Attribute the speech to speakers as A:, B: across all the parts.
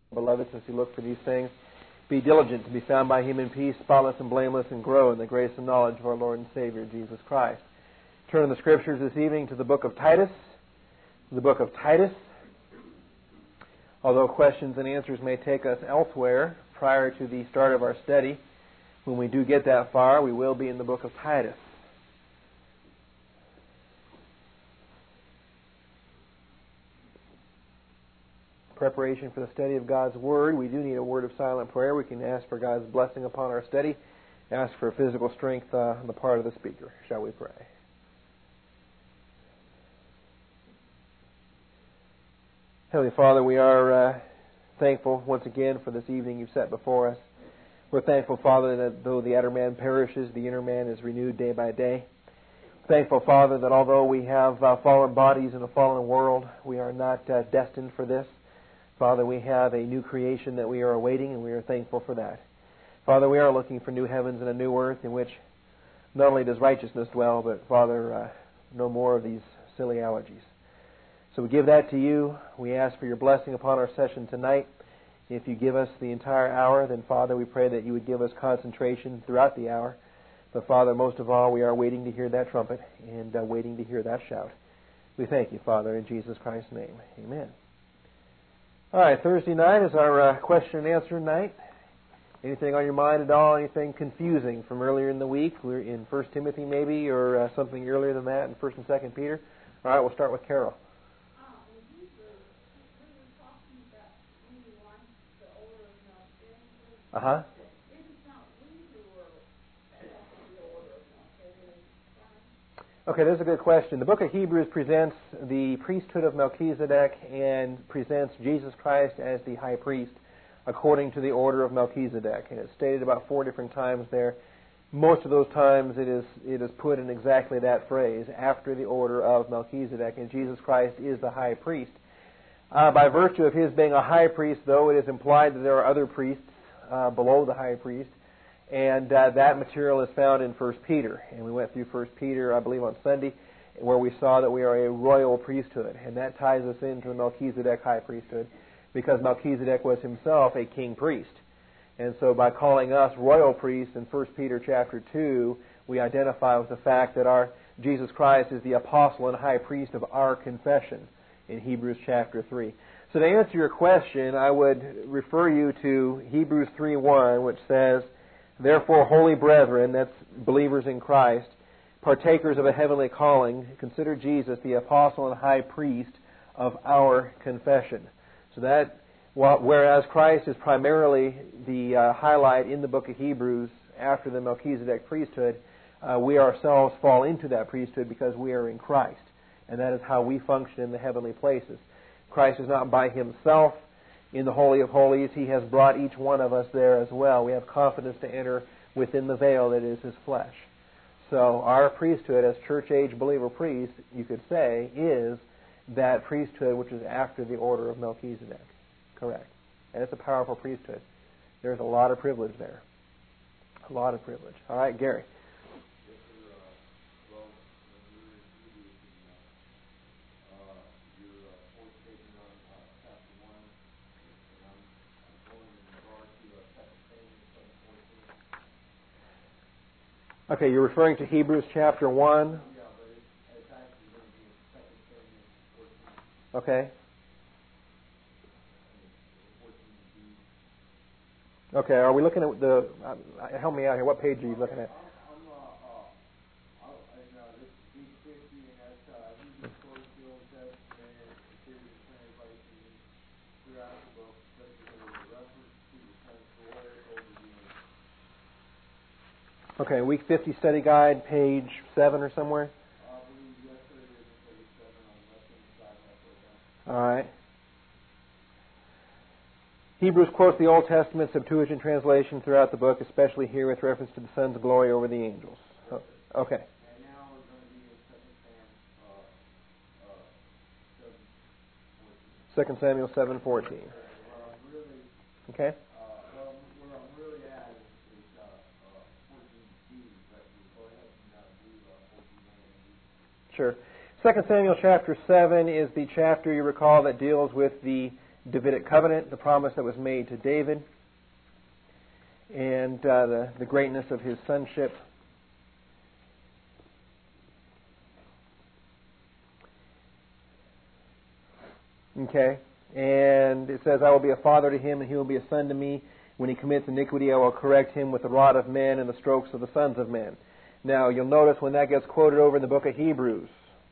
A: Beloved, since you look for these things, be diligent to be found by Him in peace, spotless and blameless, and grow in the grace and knowledge of our Lord and Savior, Jesus Christ. Turn in the Scriptures this evening to the book of Titus. The book of Titus. Although questions and answers may take us elsewhere prior to the start of our study, when we do get that far, we will be in the book of Titus. Preparation for the study of God's Word, we do need a word of silent prayer. We can ask for God's blessing upon our study, ask for physical strength on the part of the speaker. Shall we pray? Heavenly Father, we are thankful once again for this evening you've set before us. We're thankful, Father, that though the outer man perishes, the inner man is renewed day by day. Thankful, Father, that although we have fallen bodies in a fallen world, we are not destined for this. Father, we have a new creation that we are awaiting, and we are thankful for that. Father, we are looking for new heavens and a new earth in which not only does righteousness dwell, but, Father, no more of these silly allergies. So we give that to you. We ask for your blessing upon our session tonight. If you give us the entire hour, then, Father, we pray that you would give us concentration throughout the hour. But, Father, most of all, we are waiting to hear that trumpet and waiting to hear that shout. We thank you, Father, in Jesus Christ's name. Amen. All right, Thursday night is our question and answer night. Anything on your mind at all? Anything confusing from earlier in the week? We're in 1 Timothy maybe, or something earlier than that in 1 and 2 Peter. All right, we'll start with Carol. Uh-huh. Okay, that's a good question. The book of Hebrews presents the priesthood of Melchizedek and presents Jesus Christ as the high priest according to the order of Melchizedek. And it's stated about 4 different times there. Most of those times it is put in exactly that phrase, after the order of Melchizedek, and Jesus Christ is the high priest. By virtue of his being a high priest, though, it is implied that there are other priests below the high priest. And that material is found in 1 Peter. And we went through 1 Peter, I believe, on Sunday, where we saw that we are a royal priesthood. And that ties us into the Melchizedek high priesthood, because Melchizedek was himself a king priest. And so by calling us royal priests in 1 Peter chapter 2, we identify with the fact that our Jesus Christ is the apostle and high priest of our confession in Hebrews chapter 3. So to answer your question, I would refer you to Hebrews 3:1, which says, "Therefore, holy brethren," that's believers in Christ, "partakers of a heavenly calling, consider Jesus the apostle and high priest of our confession." So that, whereas Christ is primarily the highlight in the book of Hebrews after the Melchizedek priesthood, we ourselves fall into that priesthood because we are in Christ. And that is how we function in the heavenly places. Christ is not by himself in the Holy of Holies. He has brought each one of us there as well. We have confidence to enter within the veil that is his flesh. So our priesthood as church-age believer priests, you could say, is that priesthood which is after the order of Melchizedek. Correct. And it's a powerful priesthood. There's a lot of privilege there. A lot of privilege. All right, Gary. Okay, you're referring to Hebrews chapter 1? Okay. Okay, are we looking at the... help me out here. What page are you looking at? Okay, week 50 study guide, page 7 or somewhere? All right. Hebrews quotes the Old Testament Septuagint translation throughout the book, especially here with reference to the Son's glory over the angels. Oh, okay. Second Samuel 7:14. Okay. Sure. 2 Samuel chapter 7 is the chapter, you recall, that deals with the Davidic covenant, the promise that was made to David, and the greatness of his sonship. Okay, and it says, I will be a father to him, and he will be a son to me. When he commits iniquity, I will correct him with the rod of men and the strokes of the sons of men. Now, you'll notice when that gets quoted over in the book of Hebrews.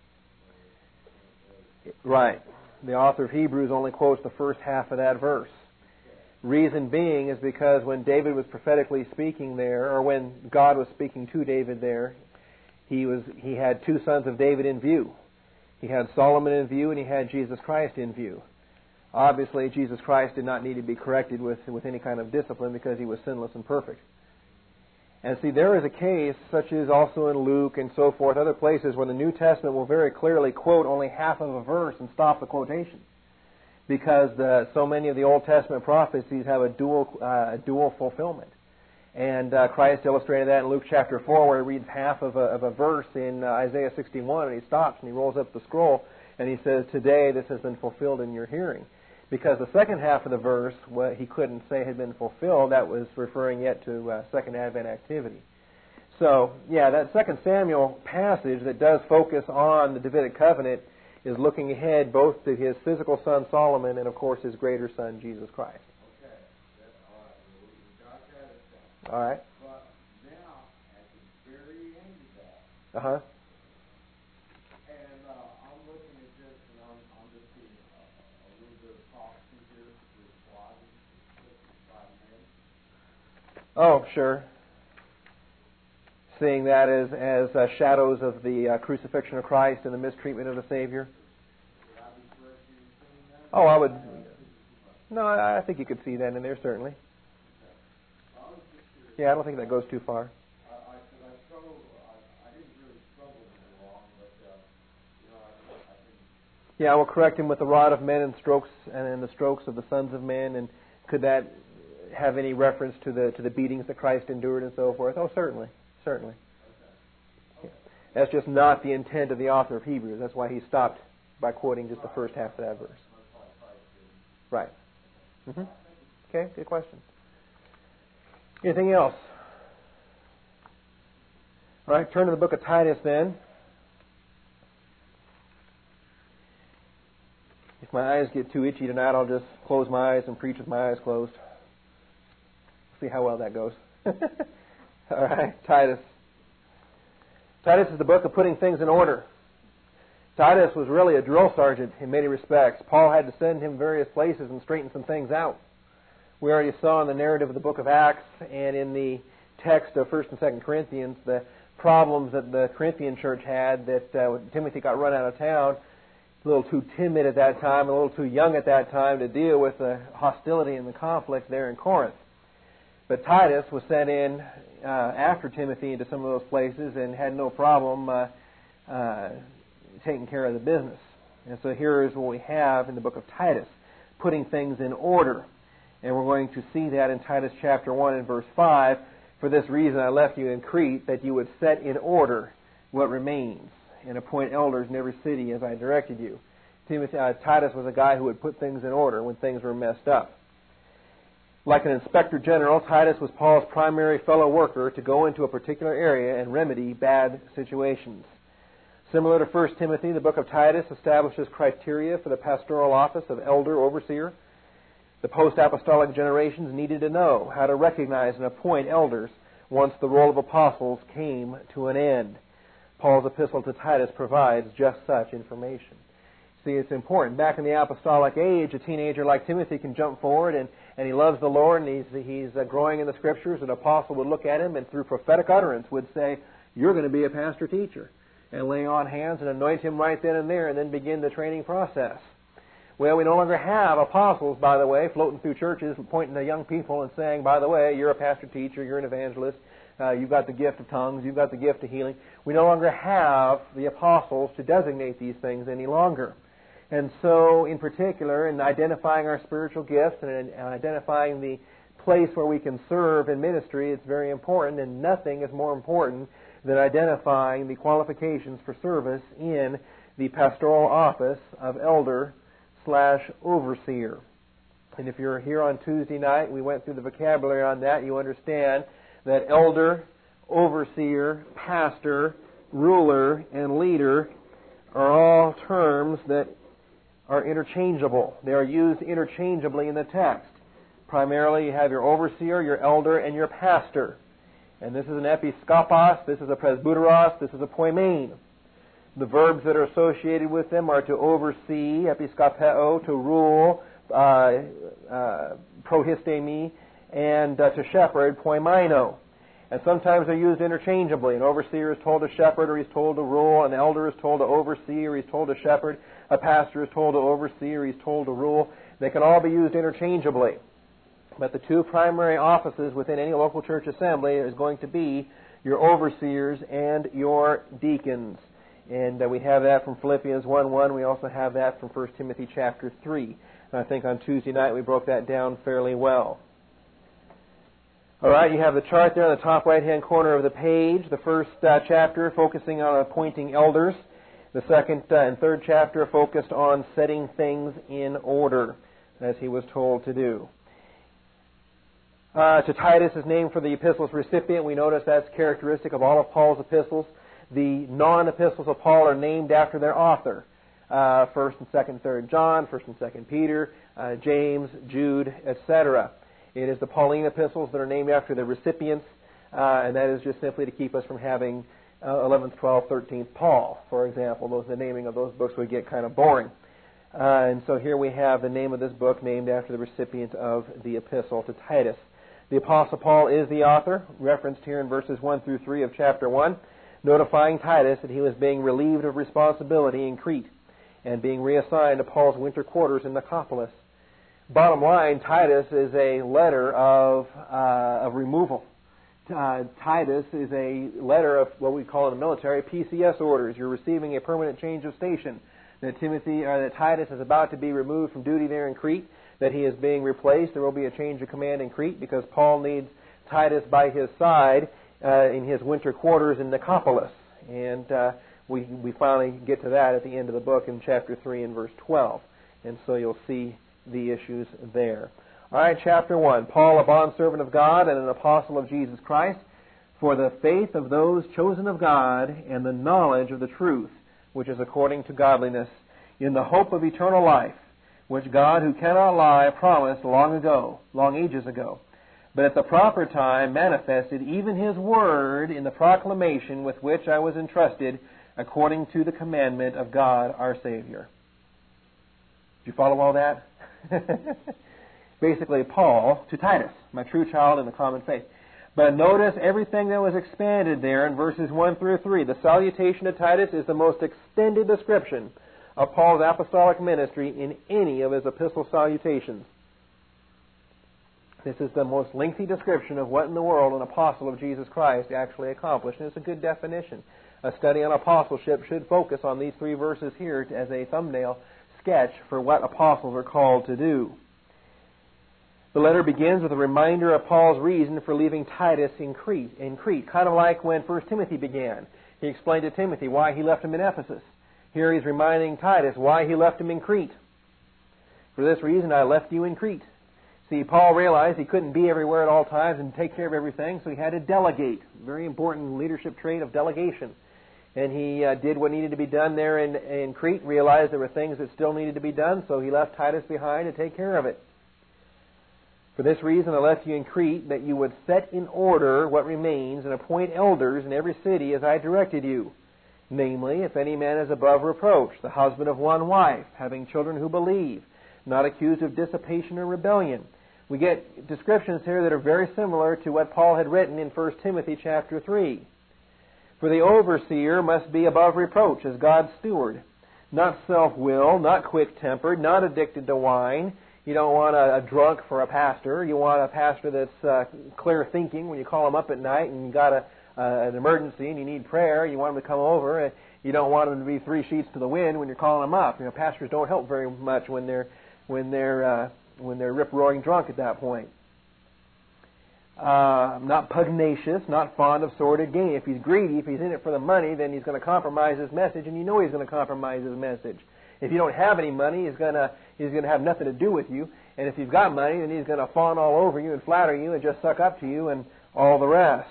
A: Right. The author of Hebrews only quotes the first half of that verse. Reason being is because when David was prophetically speaking there, or when God was speaking to David there, he had two sons of David in view. He had Solomon in view, and he had Jesus Christ in view. Obviously, Jesus Christ did not need to be corrected with any kind of discipline because he was sinless and perfect. And see, there is a case, such as also in Luke and so forth, other places, where the New Testament will very clearly quote only half of a verse and stop the quotation. Because so many of the Old Testament prophecies have a dual fulfillment. And Christ illustrated that in Luke chapter 4, where he reads half of a verse in Isaiah 61, and he stops and he rolls up the scroll, and he says, today this has been fulfilled in your hearing. Because the second half of the verse, what he couldn't say had been fulfilled, that was referring yet to Second Advent activity. So, yeah, that 2 Samuel passage that does focus on the Davidic covenant is looking ahead both to his physical son Solomon and, of course, his greater son Jesus Christ.
B: Okay, that's all right. We got that.
A: All right.
B: But now, at the very end of that, and I'm looking at this, and I'm just seeing a little bit of prophecy here with bodies by men.
A: Oh, sure. Seeing that as shadows of the crucifixion of Christ and the mistreatment of the Savior.
B: Would I be correct in saying that?
A: Oh, I would. No, I think you could see that in there, certainly.
B: I was just curious.
A: Yeah, I don't think that goes too far.
B: I didn't really struggle with it long, but I think.
A: Yeah, I will correct him with the rod of men and strokes and the strokes of the sons of men. And could that have any reference to the beatings that Christ endured and so forth? Oh, certainly. Certainly. Yeah. That's just not the intent of the author of Hebrews. That's why he stopped by quoting just the first half of that verse. Right. Mm-hmm. Okay, good question. Anything else? All right, turn to the book of Titus then. If my eyes get too itchy tonight, I'll just close my eyes and preach with my eyes closed. See how well that goes. All right, Titus. Titus is the book of putting things in order. Titus was really a drill sergeant in many respects. Paul had to send him various places and straighten some things out. We already saw in the narrative of the book of Acts and in the text of 1 and 2 Corinthians the problems that the Corinthian church had, that Timothy got run out of town, a little too timid at that time, a little too young at that time to deal with the hostility and the conflict there in Corinth. But Titus was sent in after Timothy into some of those places and had no problem taking care of the business. And so here is what we have in the book of Titus, putting things in order. And we're going to see that in Titus chapter 1 and verse 5. For this reason I left you in Crete, that you would set in order what remains, and appoint elders in every city as I directed you. Titus was a guy who would put things in order when things were messed up. Like an inspector general, Titus was Paul's primary fellow worker to go into a particular area and remedy bad situations. Similar to 1 Timothy, the book of Titus establishes criteria for the pastoral office of elder overseer. The post-apostolic generations needed to know how to recognize and appoint elders once the role of apostles came to an end. Paul's epistle to Titus provides just such information. See, it's important. Back in the apostolic age, a teenager like Timothy can jump forward and he loves the Lord and he's growing in the Scriptures. An apostle would look at him and through prophetic utterance would say, you're going to be a pastor-teacher, and lay on hands and anoint him right then and there and then begin the training process. Well, we no longer have apostles, by the way, floating through churches, pointing to young people and saying, by the way, you're a pastor-teacher, you're an evangelist, you've got the gift of tongues, you've got the gift of healing. We no longer have the apostles to designate these things any longer. And so, in particular, in identifying our spiritual gifts and identifying the place where we can serve in ministry, it's very important, and nothing is more important than identifying the qualifications for service in the pastoral office of elder/overseer. And if you're here on Tuesday night, we went through the vocabulary on that. You understand that elder, overseer, pastor, ruler, and leader are all terms that are interchangeable. They are used interchangeably in the text. Primarily, you have your overseer, your elder, and your pastor. And this is an episkopos, this is a presbyteros, this is a poimen. The verbs that are associated with them are to oversee, episkopeo, to rule, prohistemi, and to shepherd, poimino. And sometimes they're used interchangeably. An overseer is told to shepherd, or he's told to rule. An elder is told to oversee, or he's told to shepherd. A pastor is told to oversee, or he's told to rule. They can all be used interchangeably. But the two primary offices within any local church assembly is going to be your overseers and your deacons. And we have that from Philippians 1:1. We also have that from 1 Timothy chapter 3. And I think on Tuesday night we broke that down fairly well. All right, you have the chart there on the top right-hand corner of the page. The first chapter focusing on appointing elders. The second and third chapter focused on setting things in order, as he was told to do. To Titus is named for the epistle's recipient. We notice that's characteristic of all of Paul's epistles. The non-epistles of Paul are named after their author. 1st and 2nd, 3rd John, 1st and 2nd Peter, James, Jude, etc. It is the Pauline epistles that are named after the recipients, and that is just simply to keep us from having 11th, 12th, 13th Paul, for example. The naming of those books would get kind of boring. And so here we have the name of this book named after the recipient of the epistle to Titus. The Apostle Paul is the author, referenced here in verses 1 through 3 of chapter 1, notifying Titus that he was being relieved of responsibility in Crete and being reassigned to Paul's winter quarters in Nicopolis. Bottom line, Titus is a letter of removal. Titus is a letter of what we call in the military PCS orders. You're receiving a permanent change of station. That Titus is about to be removed from duty there in Crete, that he is being replaced. There will be a change of command in Crete because Paul needs Titus by his side in his winter quarters in Nicopolis. And we finally get to that at the end of the book in chapter 3 and verse 12. And so you'll see the issues there. All right, chapter 1. Paul, a bondservant of God and an apostle of Jesus Christ, for the faith of those chosen of God and the knowledge of the truth, which is according to godliness, in the hope of eternal life, which God, who cannot lie, promised long ages ago, but at the proper time manifested even His word in the proclamation with which I was entrusted, according to the commandment of God our Savior. Did you follow all that? Basically, Paul to Titus, my true child in the common faith. But notice everything that was expanded there in verses 1 through 3. The salutation to Titus is the most extended description of Paul's apostolic ministry in any of his epistle salutations. This is the most lengthy description of what in the world an apostle of Jesus Christ actually accomplished. And it's a good definition. A study on apostleship should focus on these 3 verses here as a thumbnail sketch for what apostles are called to do. The letter begins with a reminder of Paul's reason for leaving Titus in Crete, kind of like when 1 Timothy began. He explained to Timothy why he left him in Ephesus. Here he's reminding Titus why he left him in Crete. For this reason I left you in Crete. See, Paul realized he couldn't be everywhere at all times and take care of everything, so he had to delegate. Very important leadership trait of delegation. And he did what needed to be done there in Crete, realized there were things that still needed to be done, so he left Titus behind to take care of it. For this reason I left you in Crete, that you would set in order what remains and appoint elders in every city as I directed you. Namely, if any man is above reproach, the husband of one wife, having children who believe, not accused of dissipation or rebellion. We get descriptions here that are very similar to what Paul had written in 1 Timothy chapter 3. For the overseer must be above reproach as God's steward, not self-willed, not quick-tempered, not addicted to wine. You don't want a drunk for a pastor. You want a pastor that's clear thinking when you call him up at night and you got an emergency and you need prayer. You want him to come over. You don't want him to be 3 sheets to the wind when you're calling him up. You know, pastors don't help very much when they're rip-roaring drunk at that point. Not pugnacious, not fond of sordid gain. If he's greedy, if he's in it for the money, then he's going to compromise his message, and you know he's going to compromise his message. If you don't have any money, he's going to have nothing to do with you. And if you've got money, then he's going to fawn all over you and flatter you and just suck up to you and all the rest.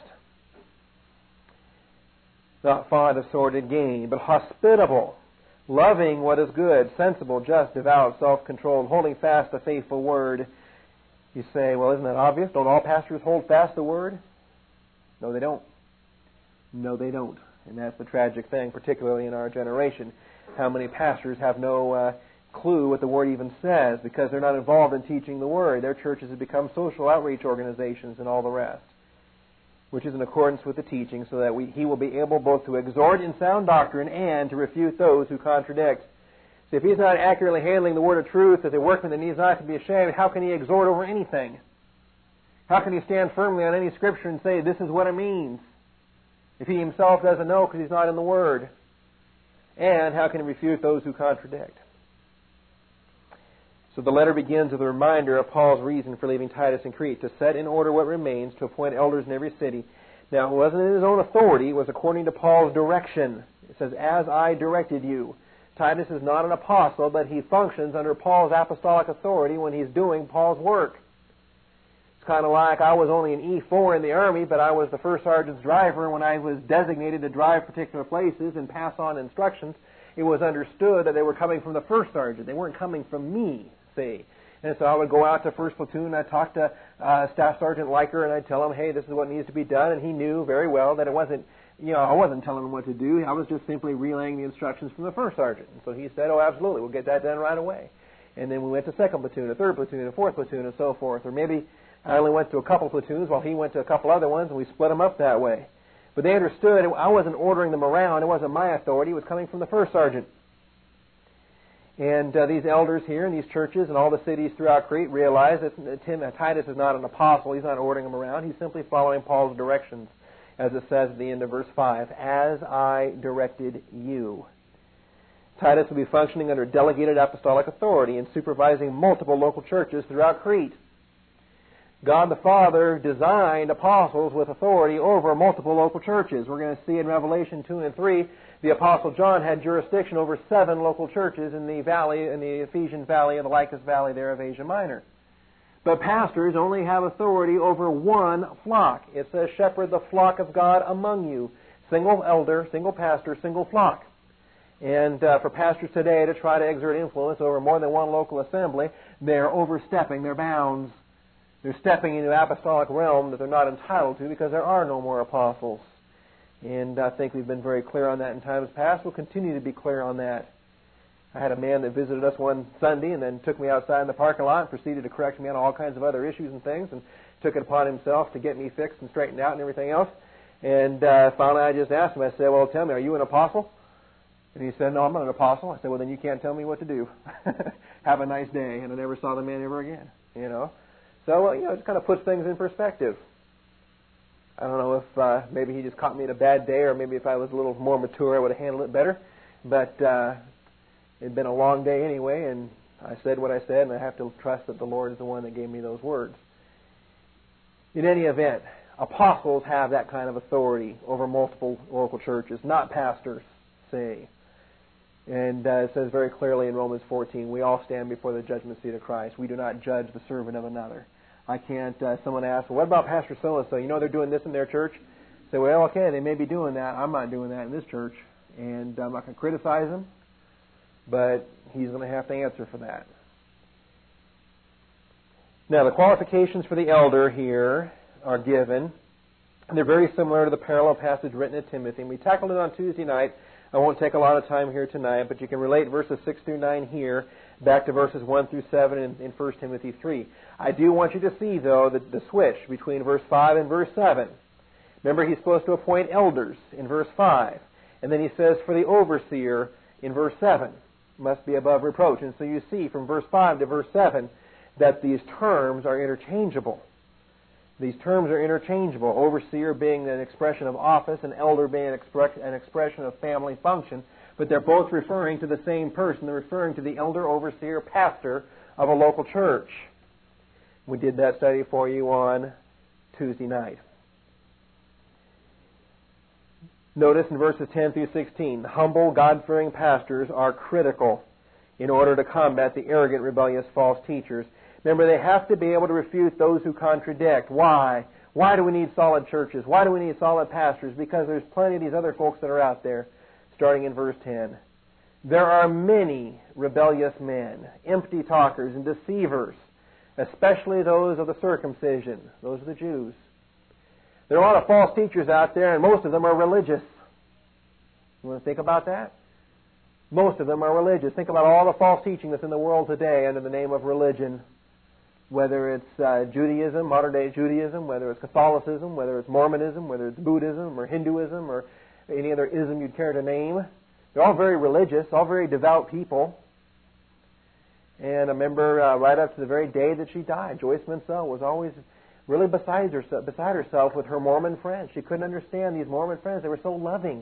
A: Not fond of sordid gain, but hospitable, loving what is good, sensible, just, devout, self-controlled, holding fast the faithful word. You say, well, isn't that obvious? Don't all pastors hold fast the word? No, they don't. No, they don't. And that's the tragic thing, particularly in our generation. How many pastors have no clue what the Word even says because they're not involved in teaching the Word. Their churches have become social outreach organizations and all the rest, which is in accordance with the teaching, so that he will be able both to exhort in sound doctrine and to refute those who contradict. So if he's not accurately handling the word of truth as a workman that needs not to be ashamed, how can he exhort over anything? How can he stand firmly on any Scripture and say, this is what it means, if he himself doesn't know because he's not in the Word? And how can he refute those who contradict? So the letter begins with a reminder of Paul's reason for leaving Titus in Crete, to set in order what remains, to appoint elders in every city. Now, it wasn't in his own authority, it was according to Paul's direction. It says, as I directed you. Titus is not an apostle, but he functions under Paul's apostolic authority when he's doing Paul's work. It's kind of like I was only an E4 in the Army, but I was the first sergeant's driver when I was designated to drive particular places and pass on instructions. It was understood that they were coming from the first sergeant. They weren't coming from me. And so I would go out to first platoon and I'd talk to Staff Sergeant Liker and I'd tell him, hey, this is what needs to be done. And he knew very well that it wasn't, I wasn't telling him what to do. I was just simply relaying the instructions from the first sergeant. And so he said, oh, absolutely, we'll get that done right away. And then we went to second platoon, a third platoon, a fourth platoon, and so forth. Or maybe I only went to a couple platoons while he went to a couple other ones, and we split them up that way. But they understood I wasn't ordering them around. It wasn't my authority. It was coming from the first sergeant. And these elders here in these churches and all the cities throughout Crete realize that Titus is not an apostle. He's not ordering them around. He's simply following Paul's directions, as it says at the end of verse 5, as I directed you. Titus will be functioning under delegated apostolic authority and supervising multiple local churches throughout Crete. God the Father designed apostles with authority over multiple local churches. We're going to see in Revelation 2 and 3, the Apostle John had jurisdiction over 7 local churches in the valley, in the Ephesian valley, and the Lycus valley there of Asia Minor. But pastors only have authority over one flock. It says, shepherd the flock of God among you. Single elder, single pastor, single flock. And for pastors today to try to exert influence over more than one local assembly, they're overstepping their bounds. They're stepping into an apostolic realm that they're not entitled to because there are no more apostles. And I think we've been very clear on that in times past. We'll continue to be clear on that. I had a man that visited us one Sunday and then took me outside in the parking lot and proceeded to correct me on all kinds of other issues and things and took it upon himself to get me fixed and straightened out and everything else. And finally I just asked him, I said, well, tell me, are you an apostle? And he said, no, I'm not an apostle. I said, well, then you can't tell me what to do. Have a nice day. And I never saw the man ever again, So, it just kind of puts things in perspective. I don't know if maybe he just caught me at a bad day, or maybe if I was a little more mature, I would have handled it better. But it had been a long day anyway, and I said what I said, and I have to trust that the Lord is the one that gave me those words. In any event, apostles have that kind of authority over multiple local churches, not pastors, say. And it says very clearly in Romans 14, we all stand before the judgment seat of Christ. We do not judge the servant of another. I can't, someone asks, well, what about Pastor so-and-so? They're doing this in their church? Say, well, okay, they may be doing that. I'm not doing that in this church. And I'm not going to criticize him, but he's going to have to answer for that. Now, the qualifications for the elder here are given. They're very similar to the parallel passage written at Timothy. And we tackled it on Tuesday night. I won't take a lot of time here tonight, but you can relate verses 6 through 9 here back to verses 1 through 7 in 1 Timothy 3. I do want you to see, though, the switch between verse 5 and verse 7. Remember, he's supposed to appoint elders in verse 5. And then he says, for the overseer in verse 7, must be above reproach. And so you see from verse 5 to verse 7 that these terms are interchangeable. These terms are interchangeable, overseer being an expression of office and elder being an expression of family function, but they're both referring to the same person. They're referring to the elder, overseer, pastor of a local church. We did that study for you on Tuesday night. Notice in verses 10 through 16, humble, God-fearing pastors are critical. in order to combat the arrogant, rebellious, false teachers. Remember, they have to be able to refute those who contradict. Why? Why do we need solid churches? Why do we need solid pastors? Because there's plenty of these other folks that are out there, starting in verse 10. There are many rebellious men, empty talkers and deceivers, especially those of the circumcision, those of the Jews. There are a lot of false teachers out there, and most of them are religious. You want to think about that? Most of them are religious. Think about all the false teaching that's in the world today under the name of religion. Whether it's Judaism, modern-day Judaism, whether it's Catholicism, whether it's Mormonism, whether it's Buddhism or Hinduism or any other ism you'd care to name. They're all very religious, all very devout people. And I remember right up to the very day that she died, Joyce Mansell was always really beside herself with her Mormon friends. She couldn't understand these Mormon friends. They were so loving.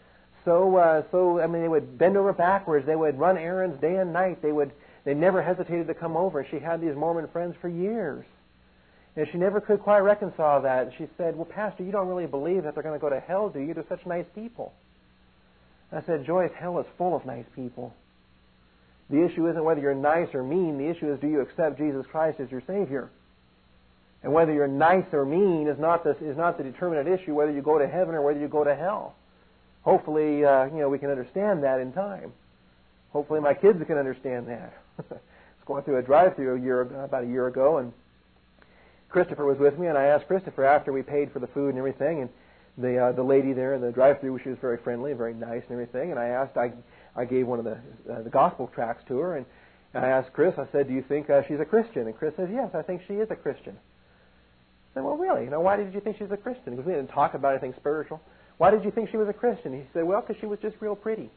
A: They would bend over backwards. They would run errands day and night. They never hesitated to come over. She had these Mormon friends for years. And she never could quite reconcile that. She said, well, Pastor, you don't really believe that they're going to go to hell, do you? They're such nice people. I said, Joyce, hell is full of nice people. The issue isn't whether you're nice or mean. The issue is, do you accept Jesus Christ as your Savior? And whether you're nice or mean is not the determinate issue, whether you go to heaven or whether you go to hell. Hopefully, we can understand that in time. Hopefully my kids can understand that. I was going through a drive-thru about a year ago, and Christopher was with me, and I asked Christopher after we paid for the food and everything, and the lady there in the drive-thru, she was very friendly, very nice and everything, and I gave one of the gospel tracts to her, and I asked Chris, I said, do you think she's a Christian? And Chris says, yes, I think she is a Christian. I said, well, really? Why did you think she's a Christian? Because we didn't talk about anything spiritual. Why did you think she was a Christian? He said, well, because she was just real pretty.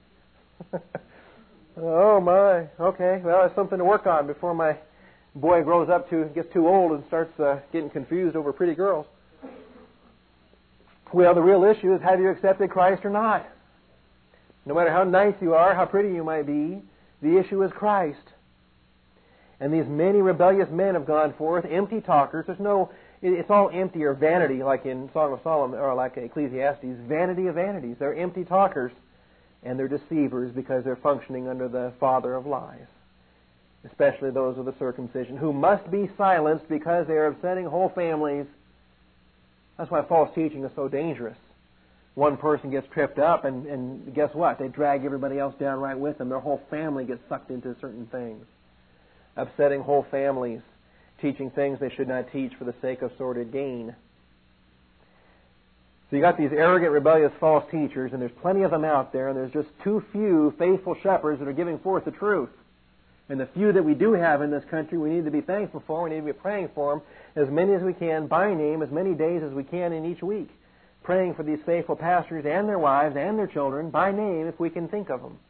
A: Oh, my. Okay. Well, it's something to work on before my boy gets too old and starts getting confused over pretty girls. Well, the real issue is, have you accepted Christ or not? No matter how nice you are, how pretty you might be, the issue is Christ. And these many rebellious men have gone forth, empty talkers. It's all empty or vanity, like in Song of Solomon or like Ecclesiastes. Vanity of vanities. They're empty talkers, and they're deceivers because they're functioning under the father of lies, especially those of the circumcision, who must be silenced because they are upsetting whole families. That's why false teaching is so dangerous. One person gets tripped up, and guess what? They drag everybody else down right with them. Their whole family gets sucked into certain things, upsetting whole families, teaching things they should not teach for the sake of sordid gain. So you got these arrogant, rebellious, false teachers, and there's plenty of them out there, and there's just too few faithful shepherds that are giving forth the truth. And the few that we do have in this country, we need to be thankful for. We need to be praying for them, as many as we can, by name, as many days as we can in each week. Praying for these faithful pastors and their wives and their children, by name, if we can think of them.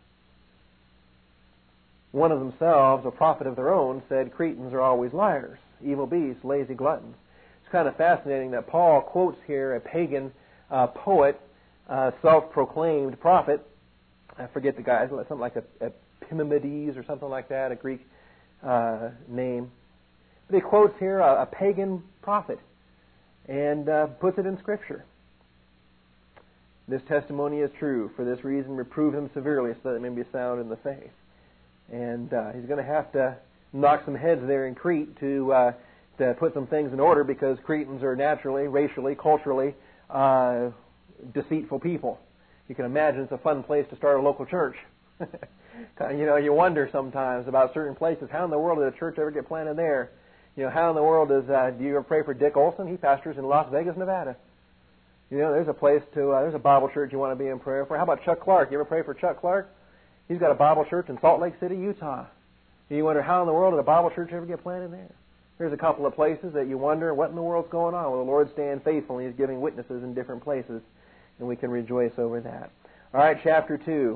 A: One of themselves, a prophet of their own, said, Cretans are always liars, evil beasts, lazy gluttons. It's kind of fascinating that Paul quotes here a pagan poet, self-proclaimed prophet. I forget the guy, something like Epimenides or something like that, a Greek name. But he quotes here a pagan prophet and puts it in Scripture. This testimony is true. For this reason, reprove them severely so that they may be sound in the faith. And he's going to have to knock some heads there in Crete to put some things in order, because Cretans are naturally, racially, culturally deceitful people. You can imagine it's a fun place to start a local church. You wonder sometimes about certain places. How in the world did a church ever get planted there? How in the world do you ever pray for Dick Olson? He pastors in Las Vegas, Nevada. There's a place there's a Bible church you want to be in prayer for. How about Chuck Clark? You ever pray for Chuck Clark? He's got a Bible church in Salt Lake City, Utah. You wonder, how in the world did a Bible church ever get planted there? There's a couple of places that you wonder, what in the world's going on? Well, the Lord's staying faithful, and He's giving witnesses in different places, and we can rejoice over that. All right, chapter 2.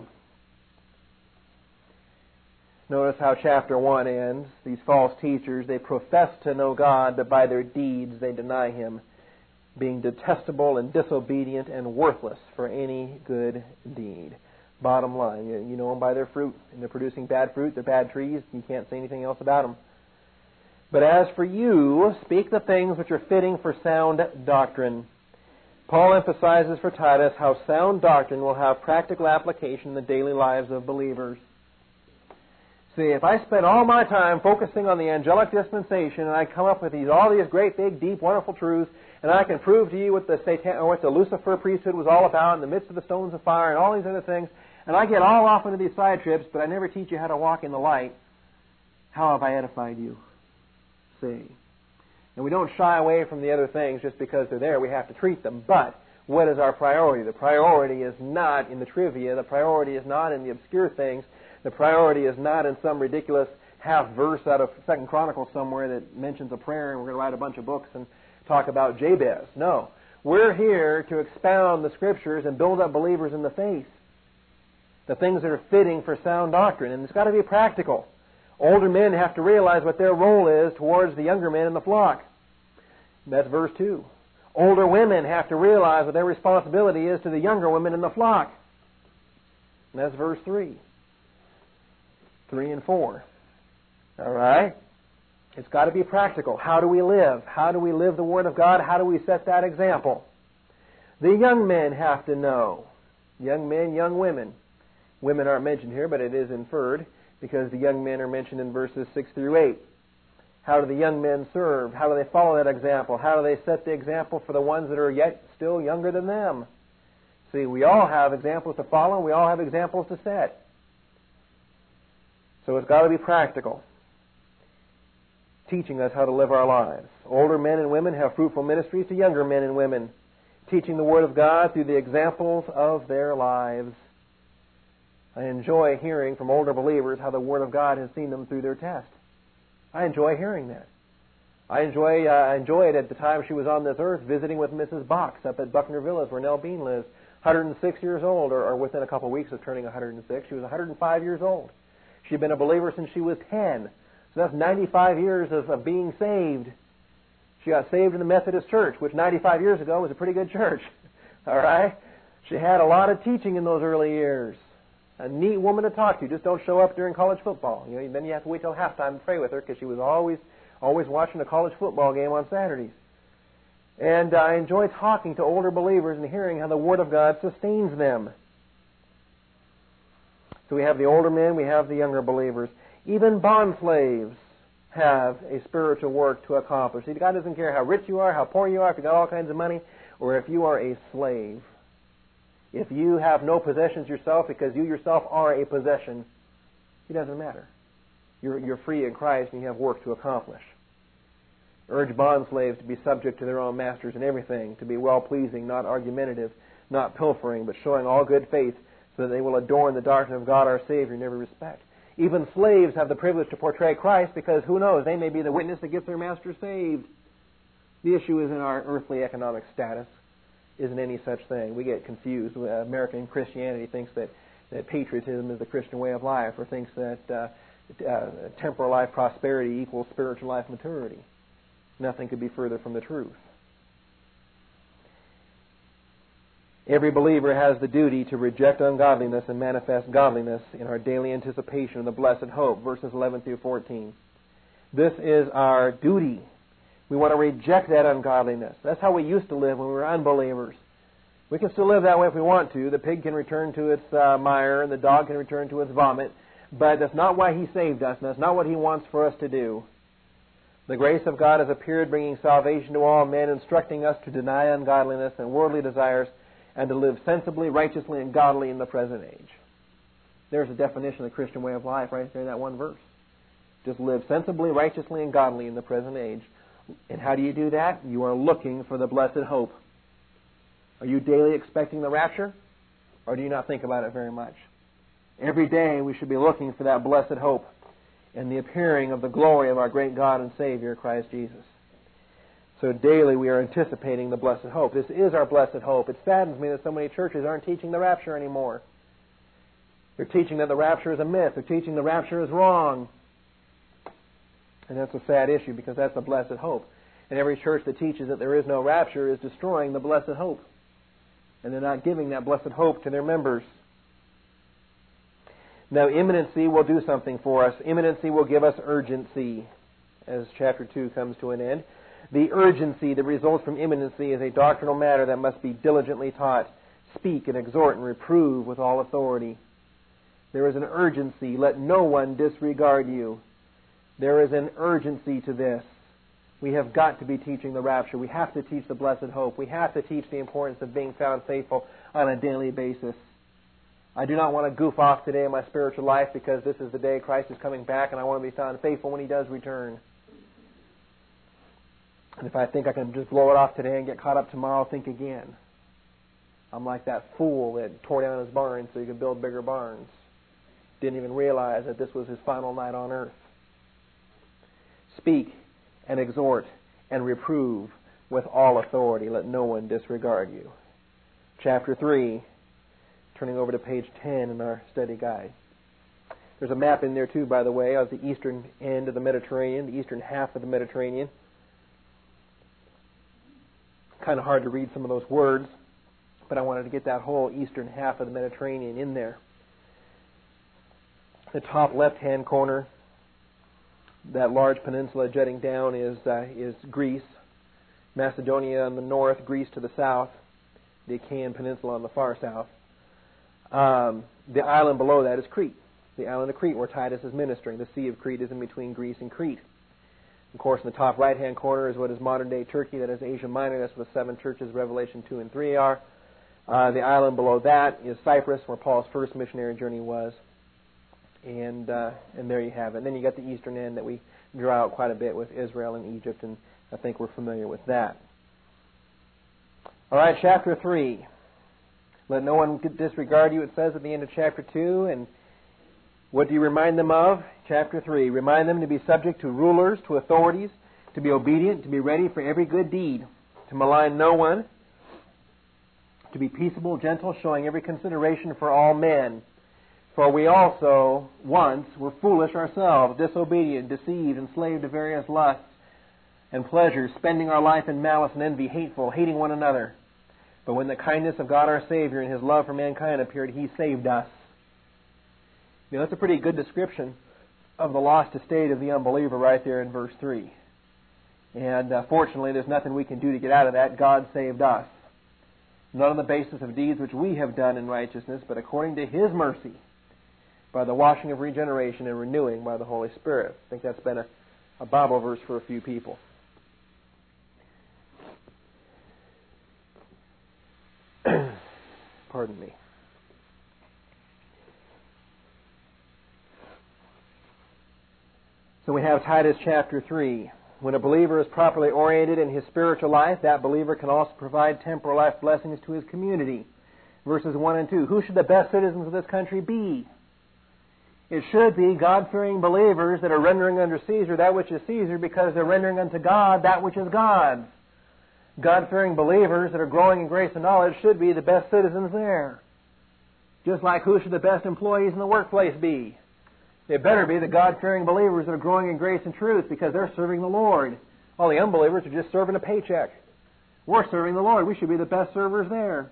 A: Notice how chapter 1 ends. These false teachers, they profess to know God, but by their deeds they deny Him, being detestable and disobedient and worthless for any good deed. Bottom line, you know them by their fruit. And they're producing bad fruit. They're bad trees. You can't say anything else about them. But as for you, speak the things which are fitting for sound doctrine. Paul emphasizes for Titus how sound doctrine will have practical application in the daily lives of believers. See, if I spend all my time focusing on the angelic dispensation and I come up with all these great, big, deep, wonderful truths, and I can prove to you what the Lucifer priesthood was all about in the midst of the stones of fire and all these other things, and I get all off into these side trips, but I never teach you how to walk in the light, how have I edified you? See. And we don't shy away from the other things just because they're there. We have to treat them. But what is our priority? The priority is not in the trivia. The priority is not in the obscure things. The priority is not in some ridiculous half verse out of 2 Chronicles somewhere that mentions a prayer and we're going to write a bunch of books and talk about Jabez. No. We're here to expound the Scriptures and build up believers in the faith. The things that are fitting for sound doctrine. And it's got to be practical. Older men have to realize what their role is towards the younger men in the flock. That's verse 2. Older women have to realize what their responsibility is to the younger women in the flock. And that's verse 3. 3 and 4. All right? It's got to be practical. How do we live? How do we live the Word of God? How do we set that example? The young men have to know. Young men, young women. Women aren't mentioned here, but it is inferred because the young men are mentioned in verses 6 through 8. How do the young men serve? How do they follow that example? How do they set the example for the ones that are yet still younger than them? See, we all have examples to follow. We all have examples to set. So it's got to be practical, teaching us how to live our lives. Older men and women have fruitful ministries to younger men and women, teaching the Word of God through the examples of their lives. I enjoy hearing from older believers how the Word of God has seen them through their test. I enjoy hearing that. I enjoyed at the time she was on this earth visiting with Mrs. Box up at Buckner Villas where Nell Bean lives, 106 years old, or within a couple of weeks of turning 106. She was 105 years old. She'd been a believer since she was 10. So that's 95 years of being saved. She got saved in the Methodist Church, which 95 years ago was a pretty good church. All right? She had a lot of teaching in those early years. A neat woman to talk to. Just don't show up during college football. Then you have to wait till halftime to pray with her because she was always watching a college football game on Saturdays. And I enjoy talking to older believers and hearing how the Word of God sustains them. So we have the older men, we have the younger believers. Even bond slaves have a spiritual work to accomplish. See, God doesn't care how rich you are, how poor you are, if you got all kinds of money, or if you are a slave. If you have no possessions yourself because you yourself are a possession, it doesn't matter. You're free in Christ and you have work to accomplish. Urge bond slaves to be subject to their own masters in everything, to be well-pleasing, not argumentative, not pilfering, but showing all good faith, so that they will adorn the doctrine of God our Savior in every respect. Even slaves have the privilege to portray Christ because, who knows, they may be the witness that gets their master saved. The issue isn't our earthly economic status. Isn't any such thing. We get confused. American Christianity thinks that patriotism is the Christian way of life, or thinks that temporal life prosperity equals spiritual life maturity. Nothing could be further from the truth. Every believer has the duty to reject ungodliness and manifest godliness in our daily anticipation of the blessed hope, verses 11 through 14. This is our duty. We want to reject that ungodliness. That's how we used to live when we were unbelievers. We can still live that way if we want to. The pig can return to its mire and the dog can return to its vomit, but that's not why He saved us, and that's not what He wants for us to do. The grace of God has appeared, bringing salvation to all men, instructing us to deny ungodliness and worldly desires, and to live sensibly, righteously, and godly in the present age. There's a definition of the Christian way of life right there in that one verse. Just live sensibly, righteously, and godly in the present age. And how do you do that? You are looking for the blessed hope. Are you daily expecting the rapture? Or do you not think about it very much? Every day we should be looking for that blessed hope and the appearing of the glory of our great God and Savior, Christ Jesus. So daily we are anticipating the blessed hope. This is our blessed hope. It saddens me that so many churches aren't teaching the rapture anymore. They're teaching that the rapture is a myth. They're teaching the rapture is wrong. And that's a sad issue because that's the blessed hope. And every church that teaches that there is no rapture is destroying the blessed hope. And they're not giving that blessed hope to their members. Now, imminency will do something for us. Imminency will give us urgency as chapter 2 comes to an end. The urgency that results from imminency is a doctrinal matter that must be diligently taught. Speak and exhort and reprove with all authority. There is an urgency. Let no one disregard you. There is an urgency to this. We have got to be teaching the rapture. We have to teach the blessed hope. We have to teach the importance of being found faithful on a daily basis. I do not want to goof off today in my spiritual life because this is the day Christ is coming back and I want to be found faithful when He does return. And if I think I can just blow it off today and get caught up tomorrow, I'll think again. I'm like that fool that tore down his barn so he could build bigger barns. Didn't even realize that this was his final night on earth. Speak and exhort and reprove with all authority. Let no one disregard you. Chapter 3, turning over to page 10 in our study guide. There's a map in there too, by the way, of the eastern end of the Mediterranean, the eastern half of the Mediterranean. Kind of hard to read some of those words, but I wanted to get that whole eastern half of the Mediterranean in there. The top left-hand corner, that large peninsula jutting down is Greece. Macedonia on the north, Greece to the south, the Achaean Peninsula on the far south. The island below that is Crete, the island of Crete where Titus is ministering. The Sea of Crete is in between Greece and Crete. Of course, in the top right-hand corner is what is modern-day Turkey, that is Asia Minor. That's where the 7 churches, Revelation 2 and 3 are. The island below that is Cyprus, where Paul's first missionary journey was. And there you have it. And then you got the eastern end that we draw out quite a bit with Israel and Egypt, and I think we're familiar with that. All right, chapter 3. Let no one disregard you, it says at the end of chapter 2. And what do you remind them of? Chapter 3. Remind them to be subject to rulers, to authorities, to be obedient, to be ready for every good deed, to malign no one, to be peaceable, gentle, showing every consideration for all men. For we also once were foolish ourselves, disobedient, deceived, enslaved to various lusts and pleasures, spending our life in malice and envy, hateful, hating one another. But when the kindness of God our Savior and His love for mankind appeared, He saved us. You know, that's a pretty good description of the lost estate of the unbeliever right there in verse 3. And fortunately, there's nothing we can do to get out of that. God saved us. Not on the basis of deeds which we have done in righteousness, but according to His mercy, by the washing of regeneration and renewing by the Holy Spirit. I think that's been a Bible verse for a few people. Pardon me. So we have Titus chapter 3. When a believer is properly oriented in his spiritual life, that believer can also provide temporal life blessings to his community. Verses 1 and 2. Who should the best citizens of this country be? It should be God-fearing believers that are rendering unto Caesar that which is Caesar, because they're rendering unto God that which is God's. God-fearing believers that are growing in grace and knowledge should be the best citizens there. Just like who should the best employees in the workplace be? They better be the God-fearing believers that are growing in grace and truth, because they're serving the Lord. All the unbelievers are just serving a paycheck. We're serving the Lord. We should be the best servers there.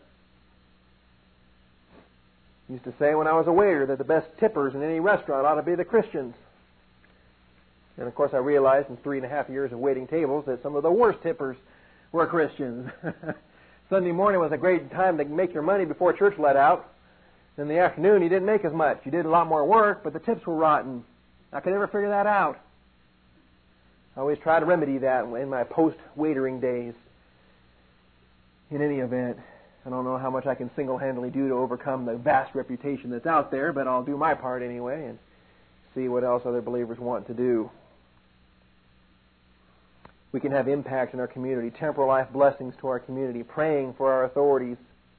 A: I used to say when I was a waiter that the best tippers in any restaurant ought to be the Christians. And of course I realized in 3.5 years of waiting tables that some of the worst tippers were Christians. Sunday morning was a great time to make your money before church let out. In the afternoon you didn't make as much. You did a lot more work, but the tips were rotten. I could never figure that out. I always try to remedy that in my post-waitering days. In any event, I don't know how much I can single-handedly do to overcome the vast reputation that's out there, but I'll do my part anyway and see what else other believers want to do. We can have impact in our community, temporal life blessings to our community, praying for our authorities.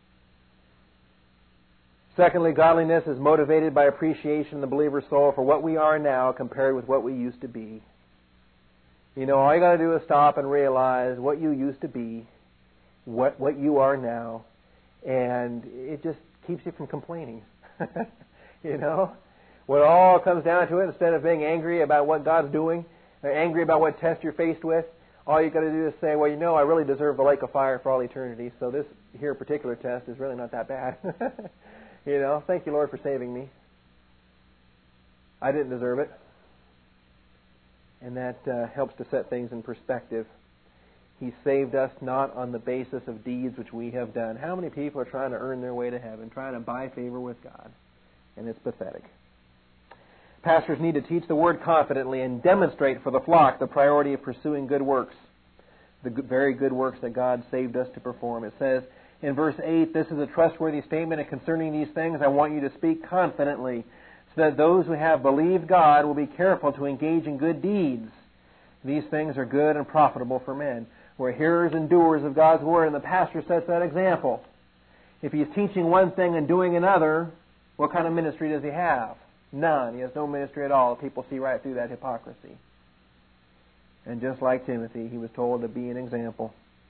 A: Secondly, godliness is motivated by appreciation in the believer's soul for what we are now compared with what we used to be. You know, all you got to do is stop and realize what you used to be, what you are now, and it just keeps you from complaining. You know? When it all comes down to it, instead of being angry about what God's doing, or angry about what test you're faced with, all you got to do is say, well, you know, I really deserve the lake of fire for all eternity, so this here particular test is really not that bad. You know, thank you, Lord, for saving me. I didn't deserve it. And that helps to set things in perspective. He saved us not on the basis of deeds which we have done. How many people are trying to earn their way to heaven, trying to buy favor with God? and it's pathetic. Pastors need to teach the Word confidently and demonstrate for the flock the priority of pursuing good works, the very good works that God saved us to perform. It says in verse 8, "This is a trustworthy statement, and concerning these things I want you to speak confidently, so that those who have believed God will be careful to engage in good deeds. These things are good and profitable for men." We're hearers and doers of God's Word, and the pastor sets that example. If he's teaching one thing and doing another, what kind of ministry does he have? None. He has no ministry at all. People see right through that hypocrisy. And just like Timothy, he was told to be an example.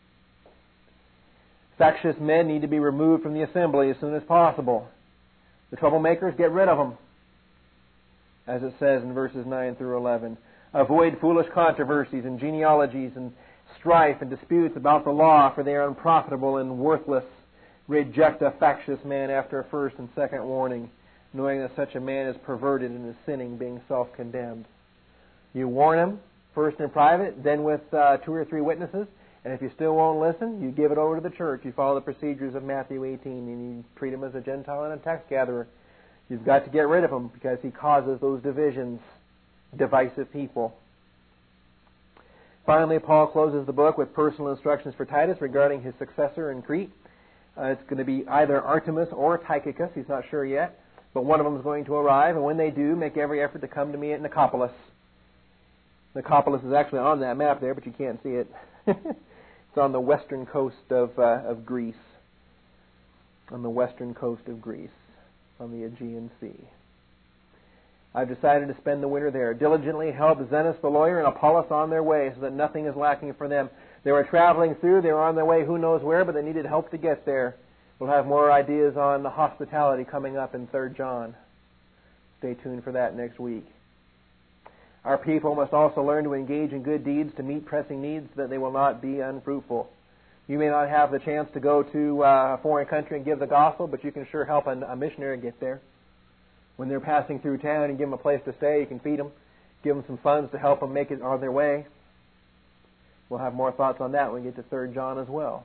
A: Factious men need to be removed from the assembly as soon as possible. The troublemakers, get rid of them, as it says in verses 9 through 11. Avoid foolish controversies and genealogies and strife and disputes about the law, for they are unprofitable and worthless. Reject a factious man after a first and second warning, knowing that such a man is perverted and is sinning, being self-condemned. You warn him, first in private, then with 2 or 3 witnesses, and if you still won't listen, you give it over to the church. You follow the procedures of Matthew 18, and you treat him as a Gentile and a tax gatherer. You've got to get rid of him because he causes those divisions, divisive people. Finally, Paul closes the book with personal instructions for Titus regarding his successor in Crete. It's going to be either Artemas or Tychicus. He's not sure yet. But one of them is going to arrive, and when they do, make every effort to come to me at Nicopolis. Nicopolis is actually on that map there, but you can't see it. It's on the western coast of Greece. On the western coast of Greece, on the Aegean Sea. I've decided to spend the winter there. Diligently help Zenas the lawyer and Apollos on their way, so that nothing is lacking for them. They were traveling through. They were on their way who knows where, but they needed help to get there. We'll have more ideas on the hospitality coming up in 3 John. Stay tuned for that next week. Our people must also learn to engage in good deeds to meet pressing needs, so that they will not be unfruitful. You may not have the chance to go to a foreign country and give the gospel, but you can sure help a missionary get there. When they're passing through town, and give them a place to stay, you can feed them, give them some funds to help them make it on their way. We'll have more thoughts on that when we get to 3 John as well.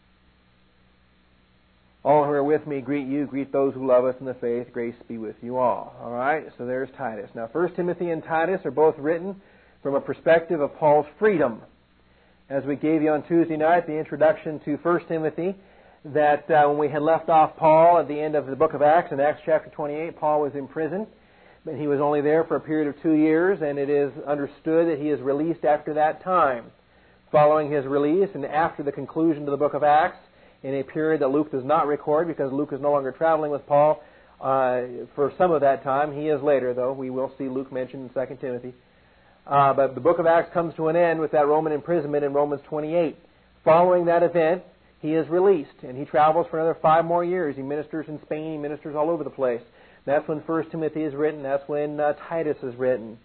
A: All who are with me greet you. Greet those who love us in the faith. Grace be with you all. All right, so there's Titus. Now, 1 Timothy and Titus are both written from a perspective of Paul's freedom. As we gave you on Tuesday night, the introduction to 1 Timothy, that when we had left off Paul at the end of the book of Acts, in Acts chapter 28, Paul was in prison. But he was only there for a period of 2 years, and it is understood that he is released after that time. Following his release and after the conclusion of the book of Acts, in a period that Luke does not record because Luke is no longer traveling with Paul for some of that time. He is later, though. We will see Luke mentioned in 2 Timothy. But the book of Acts comes to an end with that Roman imprisonment in Romans 28. Following that event, he is released, and he travels for another 5 more years. He ministers in Spain. He ministers all over the place. That's when 1 Timothy is written. That's when Titus is written.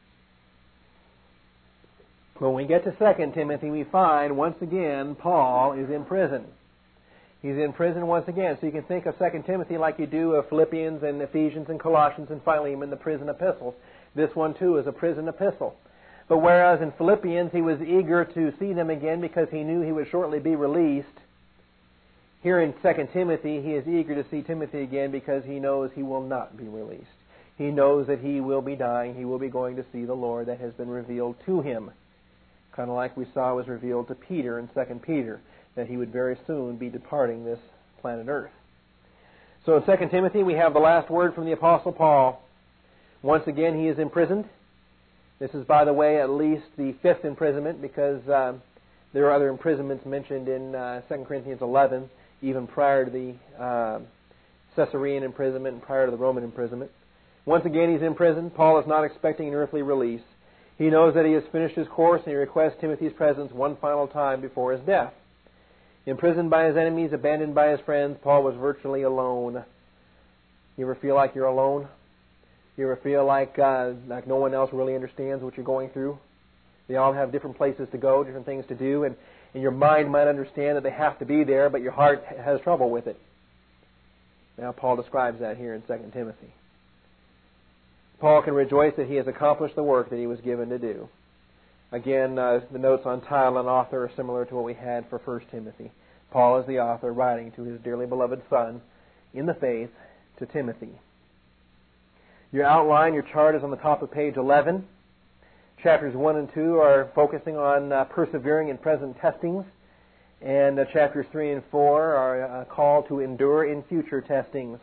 A: When we get to 2 Timothy, we find, once again, Paul is in prison. He's in prison once again. So you can think of 2 Timothy like you do of Philippians and Ephesians and Colossians and Philemon, the prison epistles. This one, too, is a prison epistle. But whereas in Philippians he was eager to see them again because he knew he would shortly be released, here in 2 Timothy he is eager to see Timothy again because he knows he will not be released. He knows that he will be dying. He will be going to see the Lord. That has been revealed to him. Kind of like we saw was revealed to Peter in 2 Peter, that he would very soon be departing this planet Earth. So in 2 Timothy we have the last word from the Apostle Paul. Once again he is imprisoned. This is, by the way, at least the 5th imprisonment, because there are other imprisonments mentioned in 2 Corinthians 11, even prior to the Caesarean imprisonment and prior to the Roman imprisonment. Once again he's in prison. Paul is not expecting an earthly release. He knows that he has finished his course, and he requests Timothy's presence one final time before his death. Imprisoned by his enemies, abandoned by his friends, Paul was virtually alone. You ever feel like you're alone? You ever feel like no one else really understands what you're going through? They all have different places to go, different things to do, and your mind might understand that they have to be there, but your heart has trouble with it. Now Paul describes that here in 2 Timothy. Paul can rejoice that he has accomplished the work that he was given to do. Again, the notes on title and author are similar to what we had for 1 Timothy. Paul is the author, writing to his dearly beloved son in the faith, to Timothy. Your outline, your chart is on the top of page 11. Chapters 1 and 2 are focusing on persevering in present testings. And chapters 3 and 4 are a call to endure in future testings.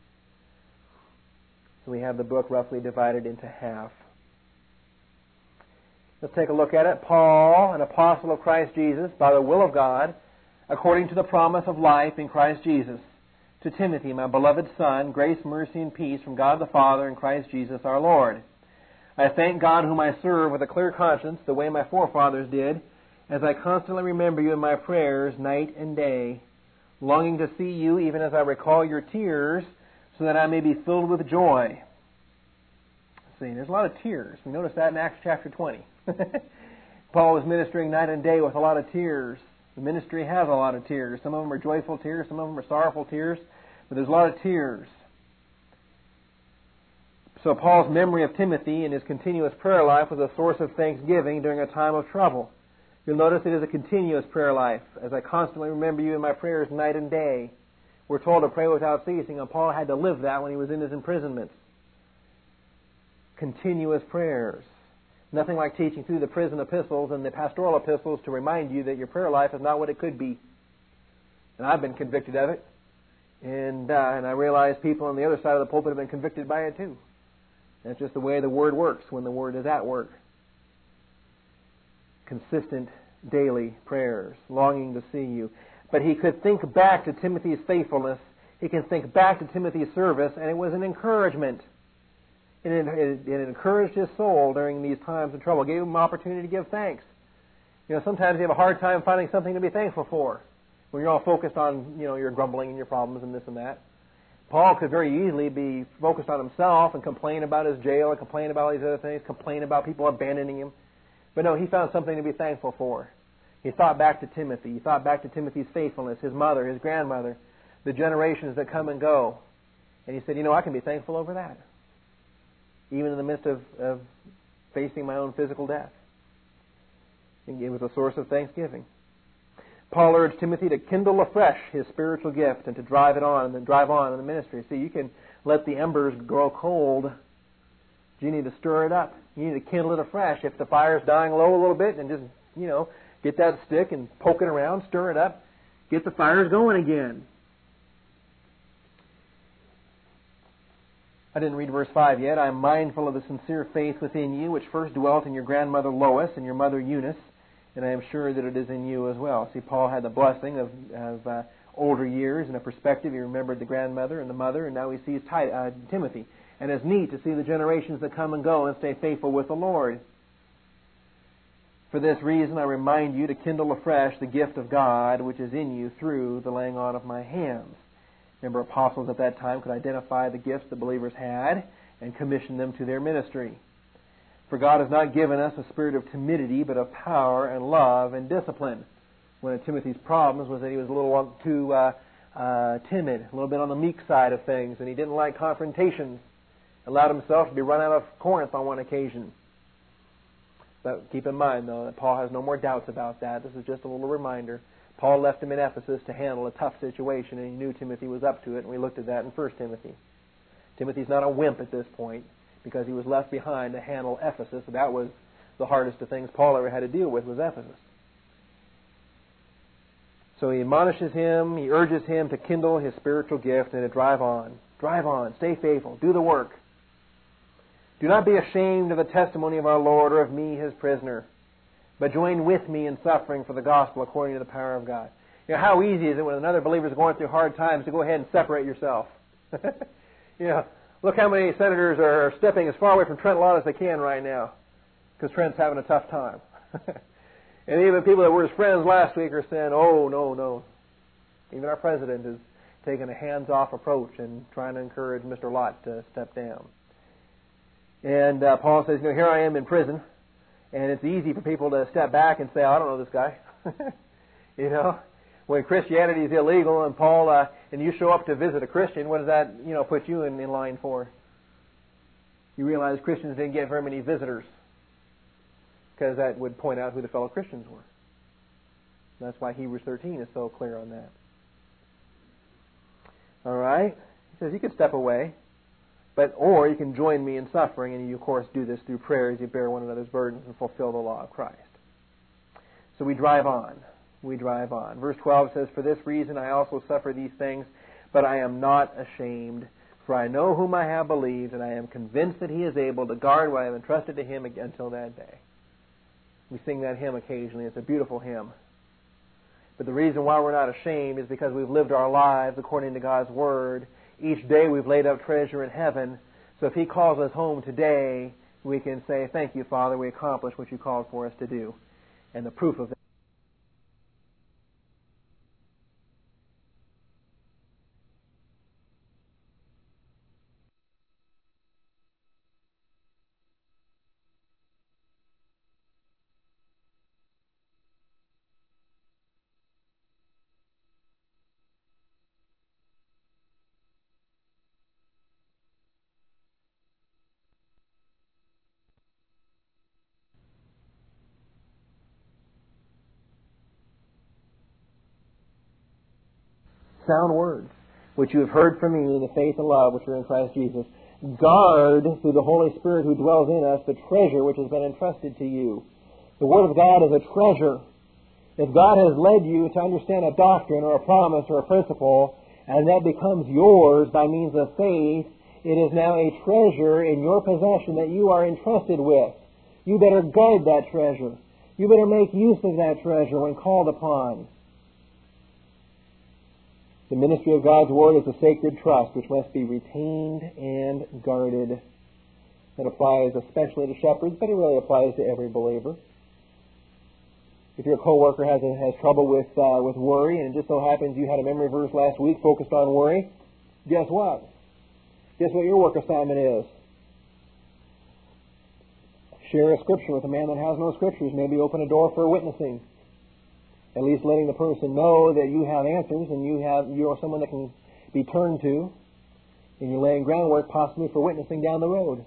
A: So we have the book roughly divided into half. Let's take a look at it. Paul, an apostle of Christ Jesus, by the will of God, according to the promise of life in Christ Jesus, to Timothy, my beloved son, grace, mercy, and peace from God the Father and Christ Jesus our Lord. I thank God whom I serve with a clear conscience, the way my forefathers did, as I constantly remember you in my prayers night and day, longing to see you even as I recall your tears, so that I may be filled with joy. See, there's a lot of tears. We notice that in Acts chapter 20. Paul was ministering night and day with a lot of tears. The ministry has a lot of tears. Some of them are joyful tears, some of them are sorrowful tears, but there's a lot of tears. So Paul's memory of Timothy and his continuous prayer life was a source of thanksgiving during a time of trouble. You'll notice it is a continuous prayer life, as I constantly remember you in my prayers night and day. We're told to pray without ceasing, and Paul had to live that when he was in his imprisonment. Continuous prayers. Nothing like teaching through the prison epistles and the pastoral epistles to remind you that your prayer life is not what it could be. And I've been convicted of it. And I realize people on the other side of the pulpit have been convicted by it too. That's just the way the Word works when the Word is at work. Consistent daily prayers, longing to see you. But he could think back to Timothy's faithfulness. He can think back to Timothy's service, and it was an encouragement. It encouraged his soul during these times of trouble. It gave him an opportunity to give thanks. You know, sometimes you have a hard time finding something to be thankful for when you're all focused on, your grumbling and your problems and this and that. Paul could very easily be focused on himself and complain about his jail and complain about all these other things, complain about people abandoning him. But no, he found something to be thankful for. He thought back to Timothy. He thought back to Timothy's faithfulness, his mother, his grandmother, the generations that come and go. And he said, I can be thankful over that, even in the midst of facing my own physical death. And it was a source of thanksgiving. Paul urged Timothy to kindle afresh his spiritual gift and to drive on in the ministry. See, you can let the embers grow cold. You need to stir it up. You need to kindle it afresh. If the fire's dying low a little bit, and just, get that stick and poke it around, stir it up, get the fires going again. I didn't read verse 5 yet. I am mindful of the sincere faith within you, which first dwelt in your grandmother Lois and your mother Eunice, and I am sure that it is in you as well. See, Paul had the blessing of older years and a perspective. He remembered the grandmother and the mother, and now he sees Timothy. And it's neat to see the generations that come and go and stay faithful with the Lord. For this reason, I remind you to kindle afresh the gift of God which is in you through the laying on of my hands. Remember, apostles at that time could identify the gifts the believers had and commission them to their ministry. For God has not given us a spirit of timidity, but of power and love and discipline. One of Timothy's problems was that he was a little too timid, a little bit on the meek side of things, and he didn't like confrontations. Allowed himself to be run out of Corinth on one occasion. But keep in mind, though, that Paul has no more doubts about that. This is just a little reminder. Paul left him in Ephesus to handle a tough situation, and he knew Timothy was up to it, and we looked at that in 1 Timothy. Timothy's not a wimp at this point, because he was left behind to handle Ephesus. That was the hardest of things Paul ever had to deal with, was Ephesus. So he admonishes him, he urges him to kindle his spiritual gift and to drive on. Drive on, stay faithful, do the work. Do not be ashamed of the testimony of our Lord or of me, his prisoner, but join with me in suffering for the gospel according to the power of God. How easy is it when another believer is going through hard times to go ahead and separate yourself? Look how many senators are stepping as far away from Trent Lott as they can right now, because Trent's having a tough time. And even people that were his friends last week are saying, oh, no. Even our president is taking a hands-off approach and trying to encourage Mr. Lott to step down. And Paul says, here I am in prison, and it's easy for people to step back and say, I don't know this guy. When Christianity is illegal and Paul, and you show up to visit a Christian, what does that, put you in line for? You realize Christians didn't get very many visitors, because that would point out who the fellow Christians were. That's why Hebrews 13 is so clear on that. All right? He says you could step away. Or you can join me in suffering, and you, of course, do this through prayer as you bear one another's burdens and fulfill the law of Christ. So we drive on. We drive on. Verse 12 says, "For this reason I also suffer these things, but I am not ashamed. For I know whom I have believed, and I am convinced that He is able to guard what I have entrusted to Him until that day." We sing that hymn occasionally. It's a beautiful hymn. But the reason why we're not ashamed is because we've lived our lives according to God's Word. Each day we've laid up treasure in heaven. So if He calls us home today, we can say, "Thank you, Father, we accomplished what You called for us to do." And the proof of that. Sound words, which you have heard from me in the faith and love which are in Christ Jesus. Guard, through the Holy Spirit who dwells in us, the treasure which has been entrusted to you. The Word of God is a treasure. If God has led you to understand a doctrine or a promise or a principle, and that becomes yours by means of faith, it is now a treasure in your possession that you are entrusted with. You better guard that treasure. You better make use of that treasure when called upon. The ministry of God's Word is a sacred trust which must be retained and guarded. That applies especially to shepherds, but it really applies to every believer. If your coworker has trouble with worry, and it just so happens you had a memory verse last week focused on worry, guess what? Guess what your work assignment is? Share a scripture with a man that has no scriptures. Maybe open a door for witnessing. At least letting the person know that you have answers and you are someone that can be turned to, and you're laying groundwork possibly for witnessing down the road.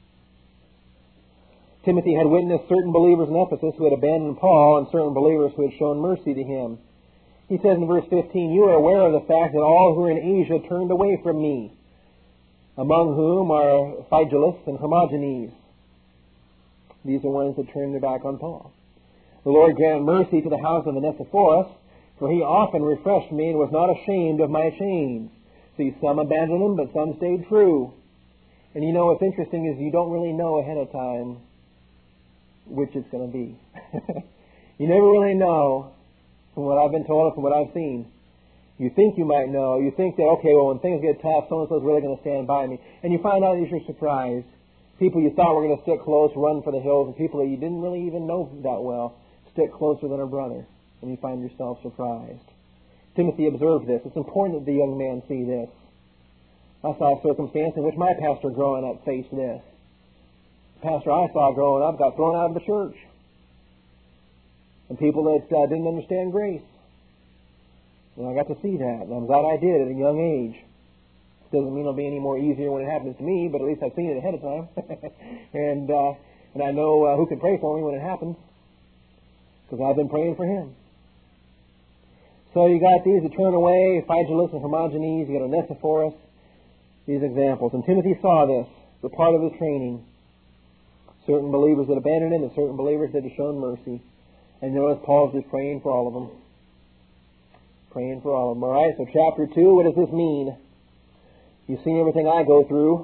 A: Timothy had witnessed certain believers in Ephesus who had abandoned Paul and certain believers who had shown mercy to him. He says in verse 15, "You are aware of the fact that all who are in Asia turned away from me, among whom are Phygelus and Hermogenes." These are ones that turned their back on Paul. "The Lord grant mercy to the house of Onesiphorus, for he often refreshed me and was not ashamed of my chains." See, some abandoned him, but some stayed true. And you know what's interesting is you don't really know ahead of time which it's going to be. You never really know, from what I've been told and from what I've seen. You think you might know. You think that, okay, well, when things get tough, so-and-so's really going to stand by me. And you find out that you're surprised. People you thought were going to stick close, run for the hills, and people that you didn't really even know that well stick closer than a brother, and you find yourself surprised. Timothy observed this. It's important that the young man see this. I saw a circumstance in which my pastor growing up faced this. The pastor I saw growing up got thrown out of the church. And people that didn't understand grace. And I got to see that, and I'm glad I did at a young age. Doesn't mean it'll be any more easier when it happens to me, but at least I've seen it ahead of time. and I know who can pray for me when it happens, because I've been praying for him. So you got these that turn away, Phygelus and Hermogenes, you got Onesiphorus, these examples. And Timothy saw this, the part of his training. Certain believers that abandoned him and certain believers that had shown mercy. And notice Paul's just praying for all of them. Praying for all of them. All right, so chapter 2, what does this mean? You've seen everything I go through.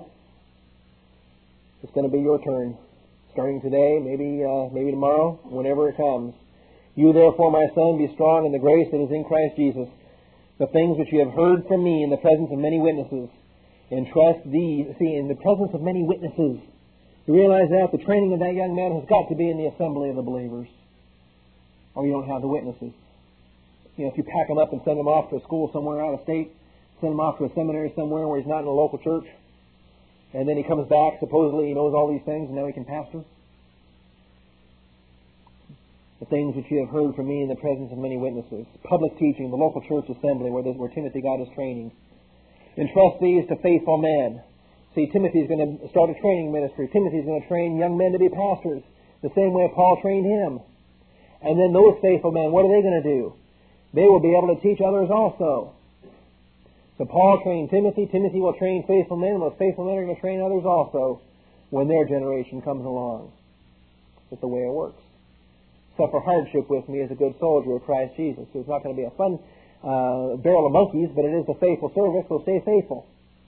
A: It's going to be your turn. Starting today, maybe tomorrow, whenever it comes. "You therefore, my son, be strong in the grace that is in Christ Jesus. The things which you have heard from me in the presence of many witnesses. Entrust these." See, in the presence of many witnesses. You realize that? The training of that young man has got to be in the assembly of the believers. Or you don't have the witnesses. You know, if you pack them up and send them off to a school somewhere out of state, send him off to a seminary somewhere where he's not in a local church, and then he comes back, supposedly he knows all these things, and now he can pastor. "The things which you have heard from me in the presence of many witnesses." Public teaching, the local church assembly where Timothy got his training. "Entrust these to faithful men." See, Timothy's going to start a training ministry. Timothy's going to train young men to be pastors, the same way Paul trained him. And then those faithful men, what are they going to do? They will be able to teach others also. So Paul trained Timothy. Timothy will train faithful men. And those faithful men are going to train others also when their generation comes along. That's the way it works. Suffer hardship with me as a good soldier of Christ Jesus. So it's not going to be a fun barrel of monkeys, but it is a faithful service, so stay faithful.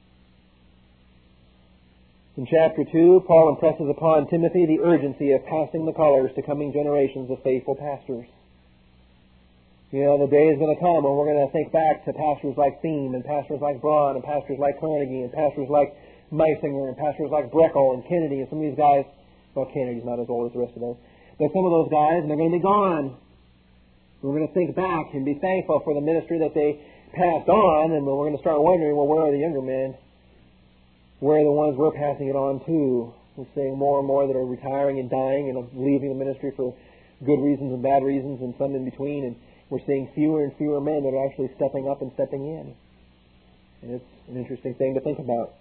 A: In chapter 2, Paul impresses upon Timothy the urgency of passing the colors to coming generations of faithful pastors. You know, the day is going to come when we're going to think back to pastors like Thiem and pastors like Braun and pastors like Carnegie and pastors like Meisinger and pastors like Breckel and Kennedy and some of these guys. Well, Kennedy's not as old as the rest of those. But some of those guys, and they're going to be gone. We're going to think back and be thankful for the ministry that they passed on, and we're going to start wondering, well, where are the younger men? Where are the ones we're passing it on to? We're seeing more and more that are retiring and dying and leaving the ministry for good reasons and bad reasons and some in between, and we're seeing fewer and fewer men that are actually stepping up and stepping in. And it's an interesting thing to think about.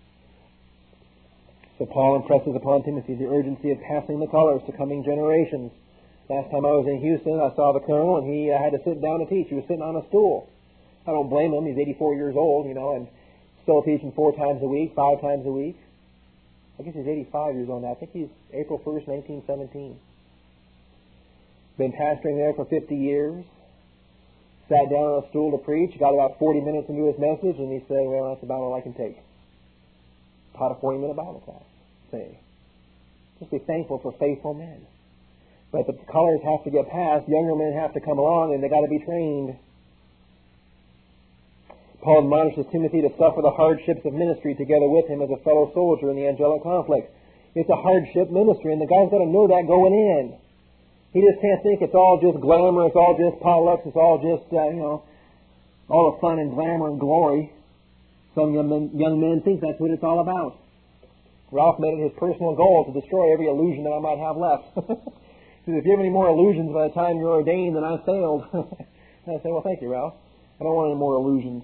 A: So Paul impresses upon Timothy the urgency of passing the colors to coming generations. Last time I was in Houston, I saw the colonel, and he had to sit down to teach. He was sitting on a stool. I don't blame him. He's 84 years old, and still teaching 4 times a week, 5 times a week. I guess he's 85 years old now. I think he's April 1st, 1917. Been pastoring there for 50 years. Sat down on a stool to preach. Got about 40 minutes into his message, and he said, well, that's about all I can take. Taught a 40-minute Bible class. Say, just be thankful for faithful men. But the colors have to get passed. Younger men have to come along, and they got to be trained. Paul admonishes Timothy to suffer the hardships of ministry together with him as a fellow soldier in the angelic conflict. It's a hardship ministry, and the guy's got to know that going in. He just can't think it's all just glamour, it's all just potlucks, it's all just, all the fun and glamour and glory. Some young men think that's what it's all about. Ralph made it his personal goal to destroy every illusion that I might have left. He says, if you have any more illusions by the time you're ordained, then I failed. And I say, well, thank you, Ralph. I don't want any more illusions.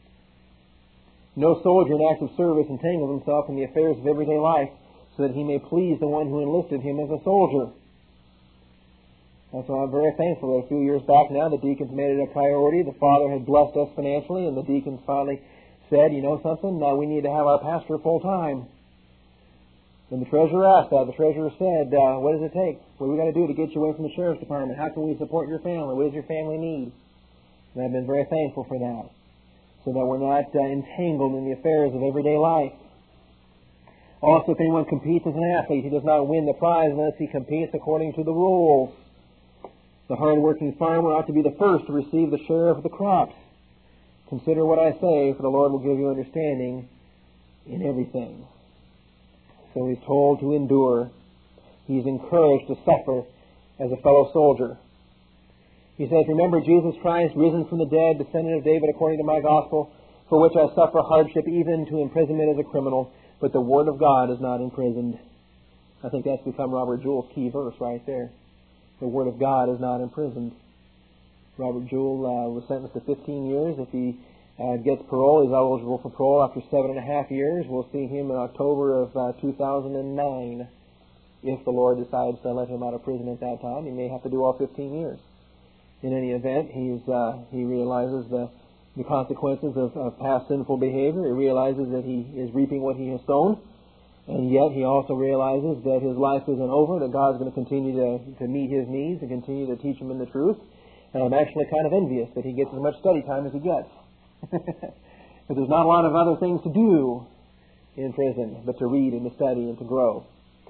A: No soldier in active service entangles himself in the affairs of everyday life so that he may please the one who enlisted him as a soldier. And so I'm very thankful that a few years back now the deacons made it a priority. The Father had blessed us financially, and the deacons finally said, you know something, we need to have our pastor full time. And the treasurer asked that. The treasurer said, what does it take? What do we got to do to get you away from the sheriff's department? How can we support your family? What does your family need? And I've been very thankful for that, so that we're not entangled in the affairs of everyday life. Also, if anyone competes as an athlete, he does not win the prize unless he competes according to the rules. The hard-working farmer ought to be the first to receive the share of the crops. Consider what I say, for the Lord will give you understanding in everything. So he's told to endure. He's encouraged to suffer as a fellow soldier. He says, remember Jesus Christ, risen from the dead, descendant of David according to my gospel, for which I suffer hardship, even to imprisonment as a criminal, but the Word of God is not imprisoned. I think that's become Robert Jewell's key verse right there. The Word of God is not imprisoned. Robert Jewell was sentenced to 15 years. If he gets parole, he's eligible for parole after 7.5 years. We'll see him in October of 2009. If the Lord decides to let him out of prison at that time, he may have to do all 15 years. In any event, he realizes the consequences of past sinful behavior. He realizes that he is reaping what he has sown. And yet he also realizes that his life isn't over, that God's going to continue to meet his needs and continue to teach him in the truth. And I'm actually kind of envious that he gets as much study time as he gets. But there's not a lot of other things to do in prison but to read and to study and to grow.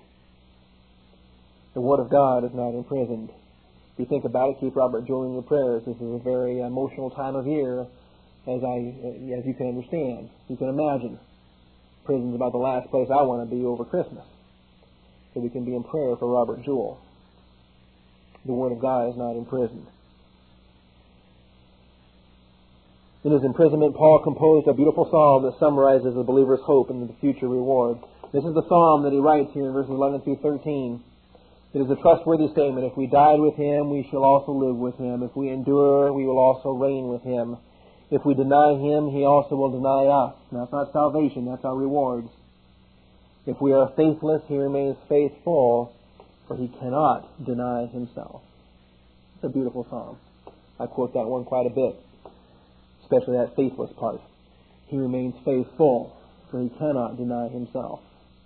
A: The Word of God is not imprisoned. If you think about it, keep Robert Jewell in your prayers. This is a very emotional time of year, as you can understand. You can imagine. Prison's about the last place I want to be over Christmas. So we can be in prayer for Robert Jewell. The Word of God is not imprisoned. In his imprisonment, Paul composed a beautiful psalm that summarizes the believer's hope and the future reward. This is the psalm that he writes here in verses 11 through 13. It is a trustworthy statement. If we died with him, we shall also live with him. If we endure, we will also reign with him. If we deny him, he also will deny us. Now, that's not salvation, that's our rewards. If we are faithless, he remains faithful, for he cannot deny himself. It's a beautiful psalm. I quote that one quite a bit, especially that faithless part. he remains faithful, for he cannot deny himself.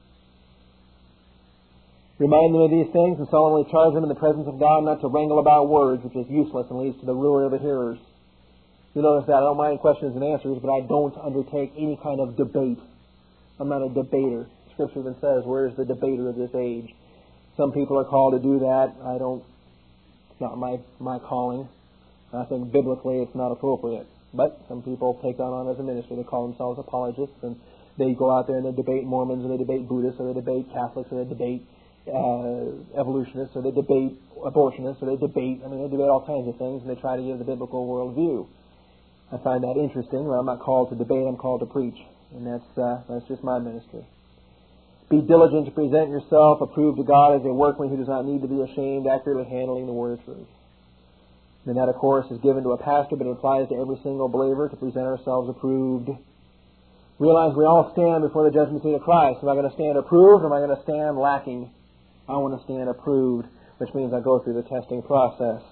A: Remind them of these things and solemnly charge them in the presence of God not to wrangle about words, which is useless and leads to the ruin of the hearers. You notice that I don't mind questions and answers, but I don't undertake any kind of debate. I'm not a debater. Scripture even says, where is the debater of this age? Some people are called to do that. It's not my calling. I think biblically it's not appropriate. But some people take that on as a ministry. They call themselves apologists, and they go out there and they debate Mormons, or they debate Buddhists, or they debate Catholics, or they debate evolutionists, or they debate abortionists, or they debate all kinds of things, and they try to give the biblical worldview. I find that interesting. Well, I'm not called to debate, I'm called to preach. And that's just my ministry. Be diligent to present yourself approved to God as a workman who does not need to be ashamed, accurately handling the word of truth. And that, of course, is given to a pastor, but it applies to every single believer to present ourselves approved. Realize we all stand before the judgment seat of Christ. Am I going to stand approved, or am I going to stand lacking? I want to stand approved, which means I go through the testing process.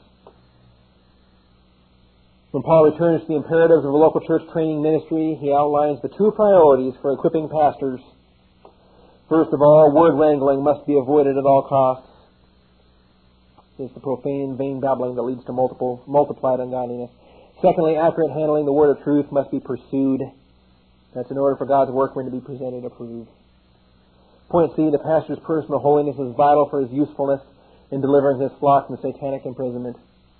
A: When Paul returns to the imperatives of the local church training ministry, he outlines the two priorities for equipping pastors. First of all, word wrangling must be avoided at all costs. It's the profane, vain babbling that leads to multiplied ungodliness. Secondly, accurate handling the word of truth must be pursued. That's in order for God's workman to be presented approved. Point C, the pastor's personal holiness is vital for his usefulness in delivering his flock from satanic imprisonment.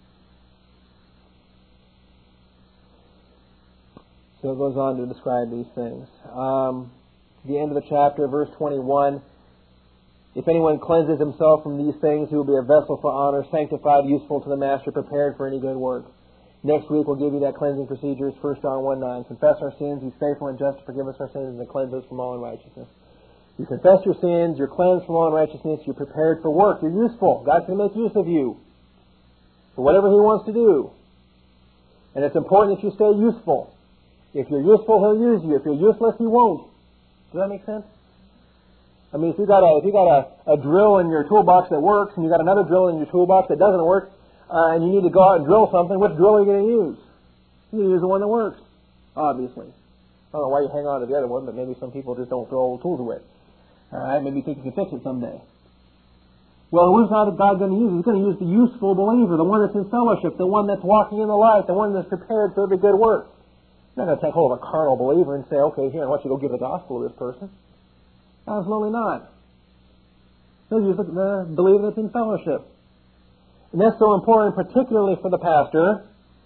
A: So it goes on to describe these things. The end of the chapter, verse 21, if anyone cleanses himself from these things, he will be a vessel for honor, sanctified, useful to the master, prepared for any good work. Next week we'll give you that cleansing procedures, 1 John 1:9. Confess our sins, He's faithful and just to forgive us our sins and to cleanse us from all unrighteousness. You confess your sins, you're cleansed from all unrighteousness, you're prepared for work, you're useful. God's going to make use of you for whatever He wants to do. And it's important that you stay useful. If you're useful, He'll use you. If you're useless, He won't. Does that make sense? I mean, if you got a drill in your toolbox that works, and you got another drill in your toolbox that doesn't work, and you need to go out and drill something, which drill are you going to use? You're going to use the one that works, obviously. I don't know why you hang on to the other one, but maybe some people just don't throw old tools away. All right, maybe you think you can fix it someday. Well, who's God going to use? He's going to use the useful believer, the one that's in fellowship, the one that's walking in the light, the one that's prepared for every good work. You're not going to take hold of a carnal believer and say, okay, here, I want you to go give the gospel to this person. Absolutely not. He'll use the believer that's in fellowship. And that's so important, particularly for the pastor,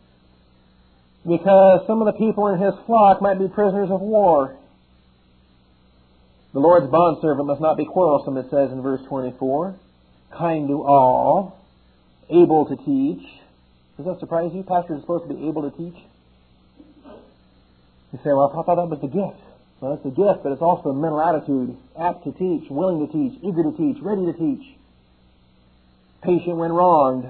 A: because some of the people in his flock might be prisoners of war. The Lord's bondservant must not be quarrelsome, it says in verse 24. Kind to all, able to teach. Does that surprise you? Pastors are supposed to be able to teach. You say, well, I thought that was the gift. Well, it's a gift, but it's also a mental attitude. Apt to teach, willing to teach, eager to teach, ready to teach. Patient when wronged.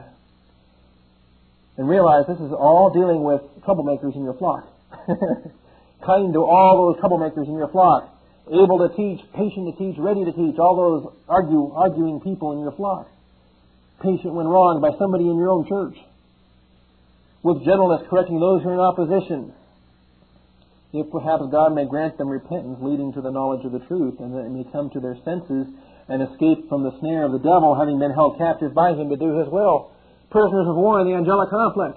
A: And realize this is all dealing with troublemakers in your flock. Kind to all those troublemakers in your flock. Able to teach, patient to teach, ready to teach. All those arguing people in your flock. Patient when wronged by somebody in your own church. With gentleness correcting those who are in opposition. If perhaps God may grant them repentance leading to the knowledge of the truth, and that they may come to their senses and escape from the snare of the devil, having been held captive by him to do his will. Prisoners of war in the angelic conflict.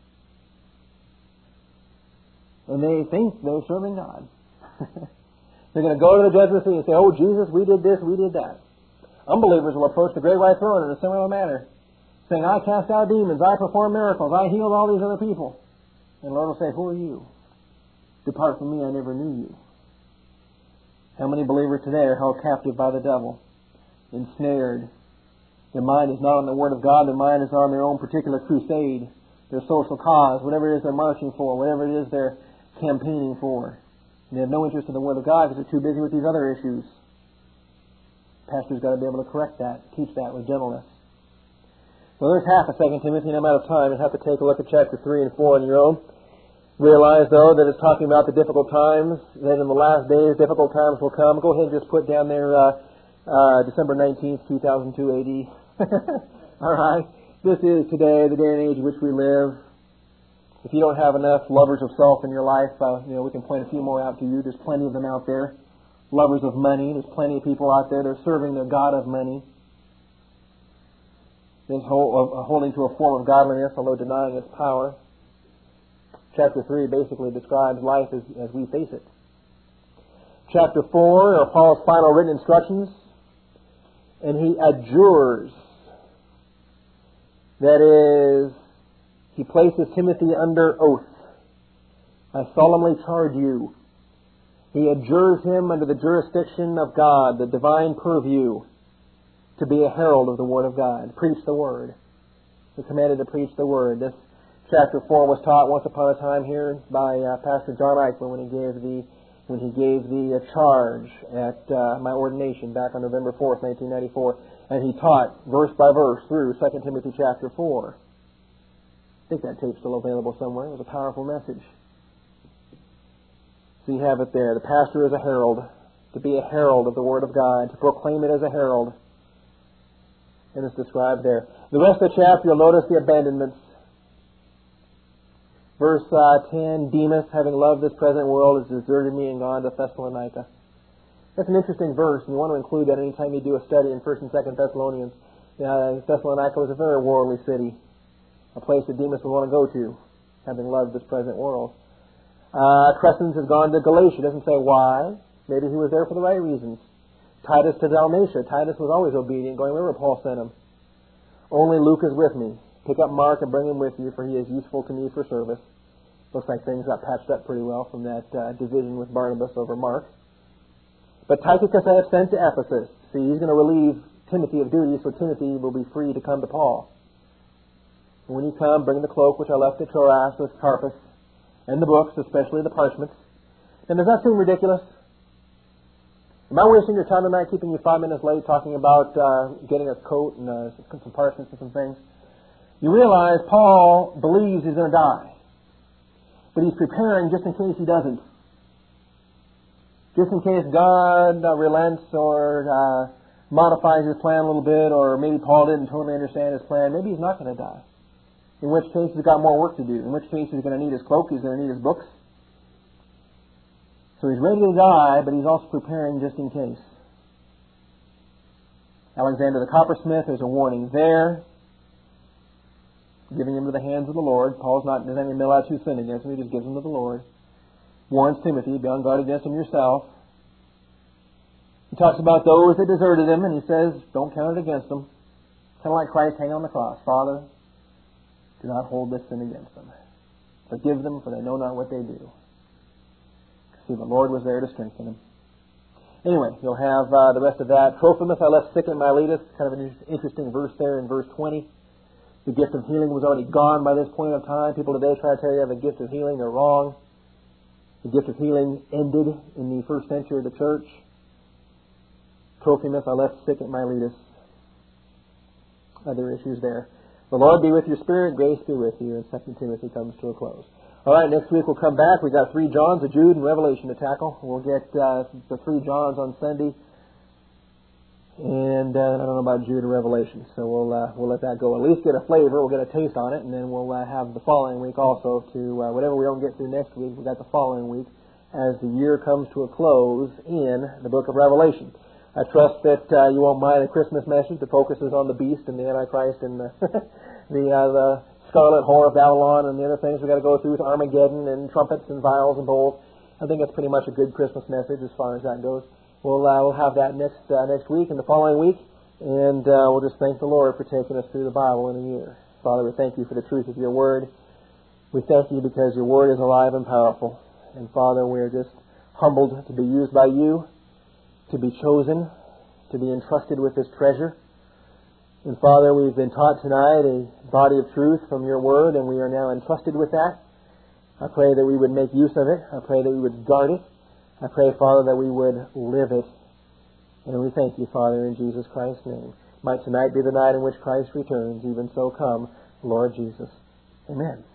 A: And they think they're serving God. They're going to go to the judgment seat and say, oh, Jesus, we did this, we did that. Unbelievers will approach the great white throne in a similar manner, saying, I cast out demons, I perform miracles, I healed all these other people. And the Lord will say, who are you? Depart from me, I never knew you. How many believers today are held captive by the devil, ensnared? Their mind is not on the Word of God, their mind is on their own particular crusade, their social cause, whatever it is they're marching for, whatever it is they're campaigning for. And they have no interest in the Word of God because they're too busy with these other issues. Pastor's got to be able to correct that, teach that with gentleness. Well, there's half of 2 Timothy, and I'm out of time. You'll have to take a look at chapter 3 and 4 on your own. Realize, though, that it's talking about the difficult times, that in the last days difficult times will come. Go ahead and just put down there December 19th, 2002 AD. All right. This is today, the day and age in which we live. If you don't have enough lovers of self in your life, we can point a few more out to you. There's plenty of them out there. Lovers of money. There's plenty of people out there that are serving their god of money. There's holding to a form of godliness, although denying its power. Chapter 3 basically describes life as we face it. Chapter 4 are Paul's final written instructions, and he adjures. That is, he places Timothy under oath. I solemnly charge you. He adjures him under the jurisdiction of God, the divine purview, to be a herald of the Word of God. Preach the Word. He's commanded to preach the Word. This chapter 4 was taught once upon a time here by Pastor John Eichler when he gave the charge at my ordination back on November 4th, 1994. And he taught verse by verse through 2 Timothy chapter 4. I think that tape's still available somewhere. It was a powerful message. So you have it there. The pastor is a herald, to be a herald of the Word of God, to proclaim it as a herald. And it's described there. The rest of the chapter, you'll notice the abandonments. Verse 10, Demas, having loved this present world, has deserted me and gone to Thessalonica. That's an interesting verse, and you want to include that anytime you do a study in 1st and 2nd Thessalonians. Thessalonica was a very worldly city, a place that Demas would want to go to, having loved this present world. Crescens has gone to Galatia. Doesn't say why. Maybe he was there for the right reasons. Titus to Dalmatia. Titus was always obedient, going wherever Paul sent him. Only Luke is with me. Pick up Mark and bring him with you, for he is useful to me for service. Looks like things got patched up pretty well from that division with Barnabas over Mark. But Tychicus I have sent to Ephesus. See, he's going to relieve Timothy of duty, so Timothy will be free to come to Paul. And when you come, bring the cloak which I left at Troas with Carpus, and the books, especially the parchments. And does that seem ridiculous? Am I wasting your time tonight, keeping you 5 minutes late, talking about getting a coat and some parchments and some things? You realize Paul believes he's going to die. But he's preparing just in case he doesn't. Just in case God relents or modifies his plan a little bit, or maybe Paul didn't totally understand his plan. Maybe he's not going to die. In which case he's got more work to do. In which case he's going to need his cloak, he's going to need his books. So he's ready to die, but he's also preparing just in case. Alexander the coppersmith, there's a warning there. Giving him to the hands of the Lord. Paul's not doesn't even mill out who's sin against him, he just gives him to the Lord. Warns Timothy, be on guard against him yourself. He talks about those that deserted him, and he says, don't count it against them. Kind of like Christ hanging on the cross. Father, do not hold this sin against them. Forgive them, for they know not what they do. See, the Lord was there to strengthen him. Anyway, you'll have the rest of that. Trophimus I left sick in Miletus. Kind of an interesting verse there in verse 20. The gift of healing was already gone by this point of time. People today try to tell you have a gift of healing. They're wrong. The gift of healing ended in the first century of the church. Trophimus I left sick at Miletus. Other issues there. The Lord be with your spirit. Grace be with you. And 2 Timothy comes to a close. All right, next week we'll come back. We've got 3 Johns, a Jude, and Revelation to tackle. We'll get the 3 Johns on Sunday. And I don't know about Jude and Revelation, so we'll let that go. At least get a flavor, we'll get a taste on it, and then we'll have the following week also to whatever we don't get through next week, we got the following week as the year comes to a close in the book of Revelation. I trust that you won't mind the Christmas message that focuses on the beast and the Antichrist and the scarlet whore of Babylon and the other things we got to go through with Armageddon and trumpets and vials and bowls. I think that's pretty much a good Christmas message as far as that goes. We'll have that next week and the following week, and we'll just thank the Lord for taking us through the Bible in a year. Father, we thank you for the truth of your word. We thank you because your word is alive and powerful. And Father, we are just humbled to be used by you, to be chosen, to be entrusted with this treasure. And Father, we've been taught tonight a body of truth from your word, and we are now entrusted with that. I pray that we would make use of it. I pray that we would guard it. I pray, Father, that we would live it. And we thank you, Father, in Jesus Christ's name. Might tonight be the night in which Christ returns. Even so come, Lord Jesus. Amen.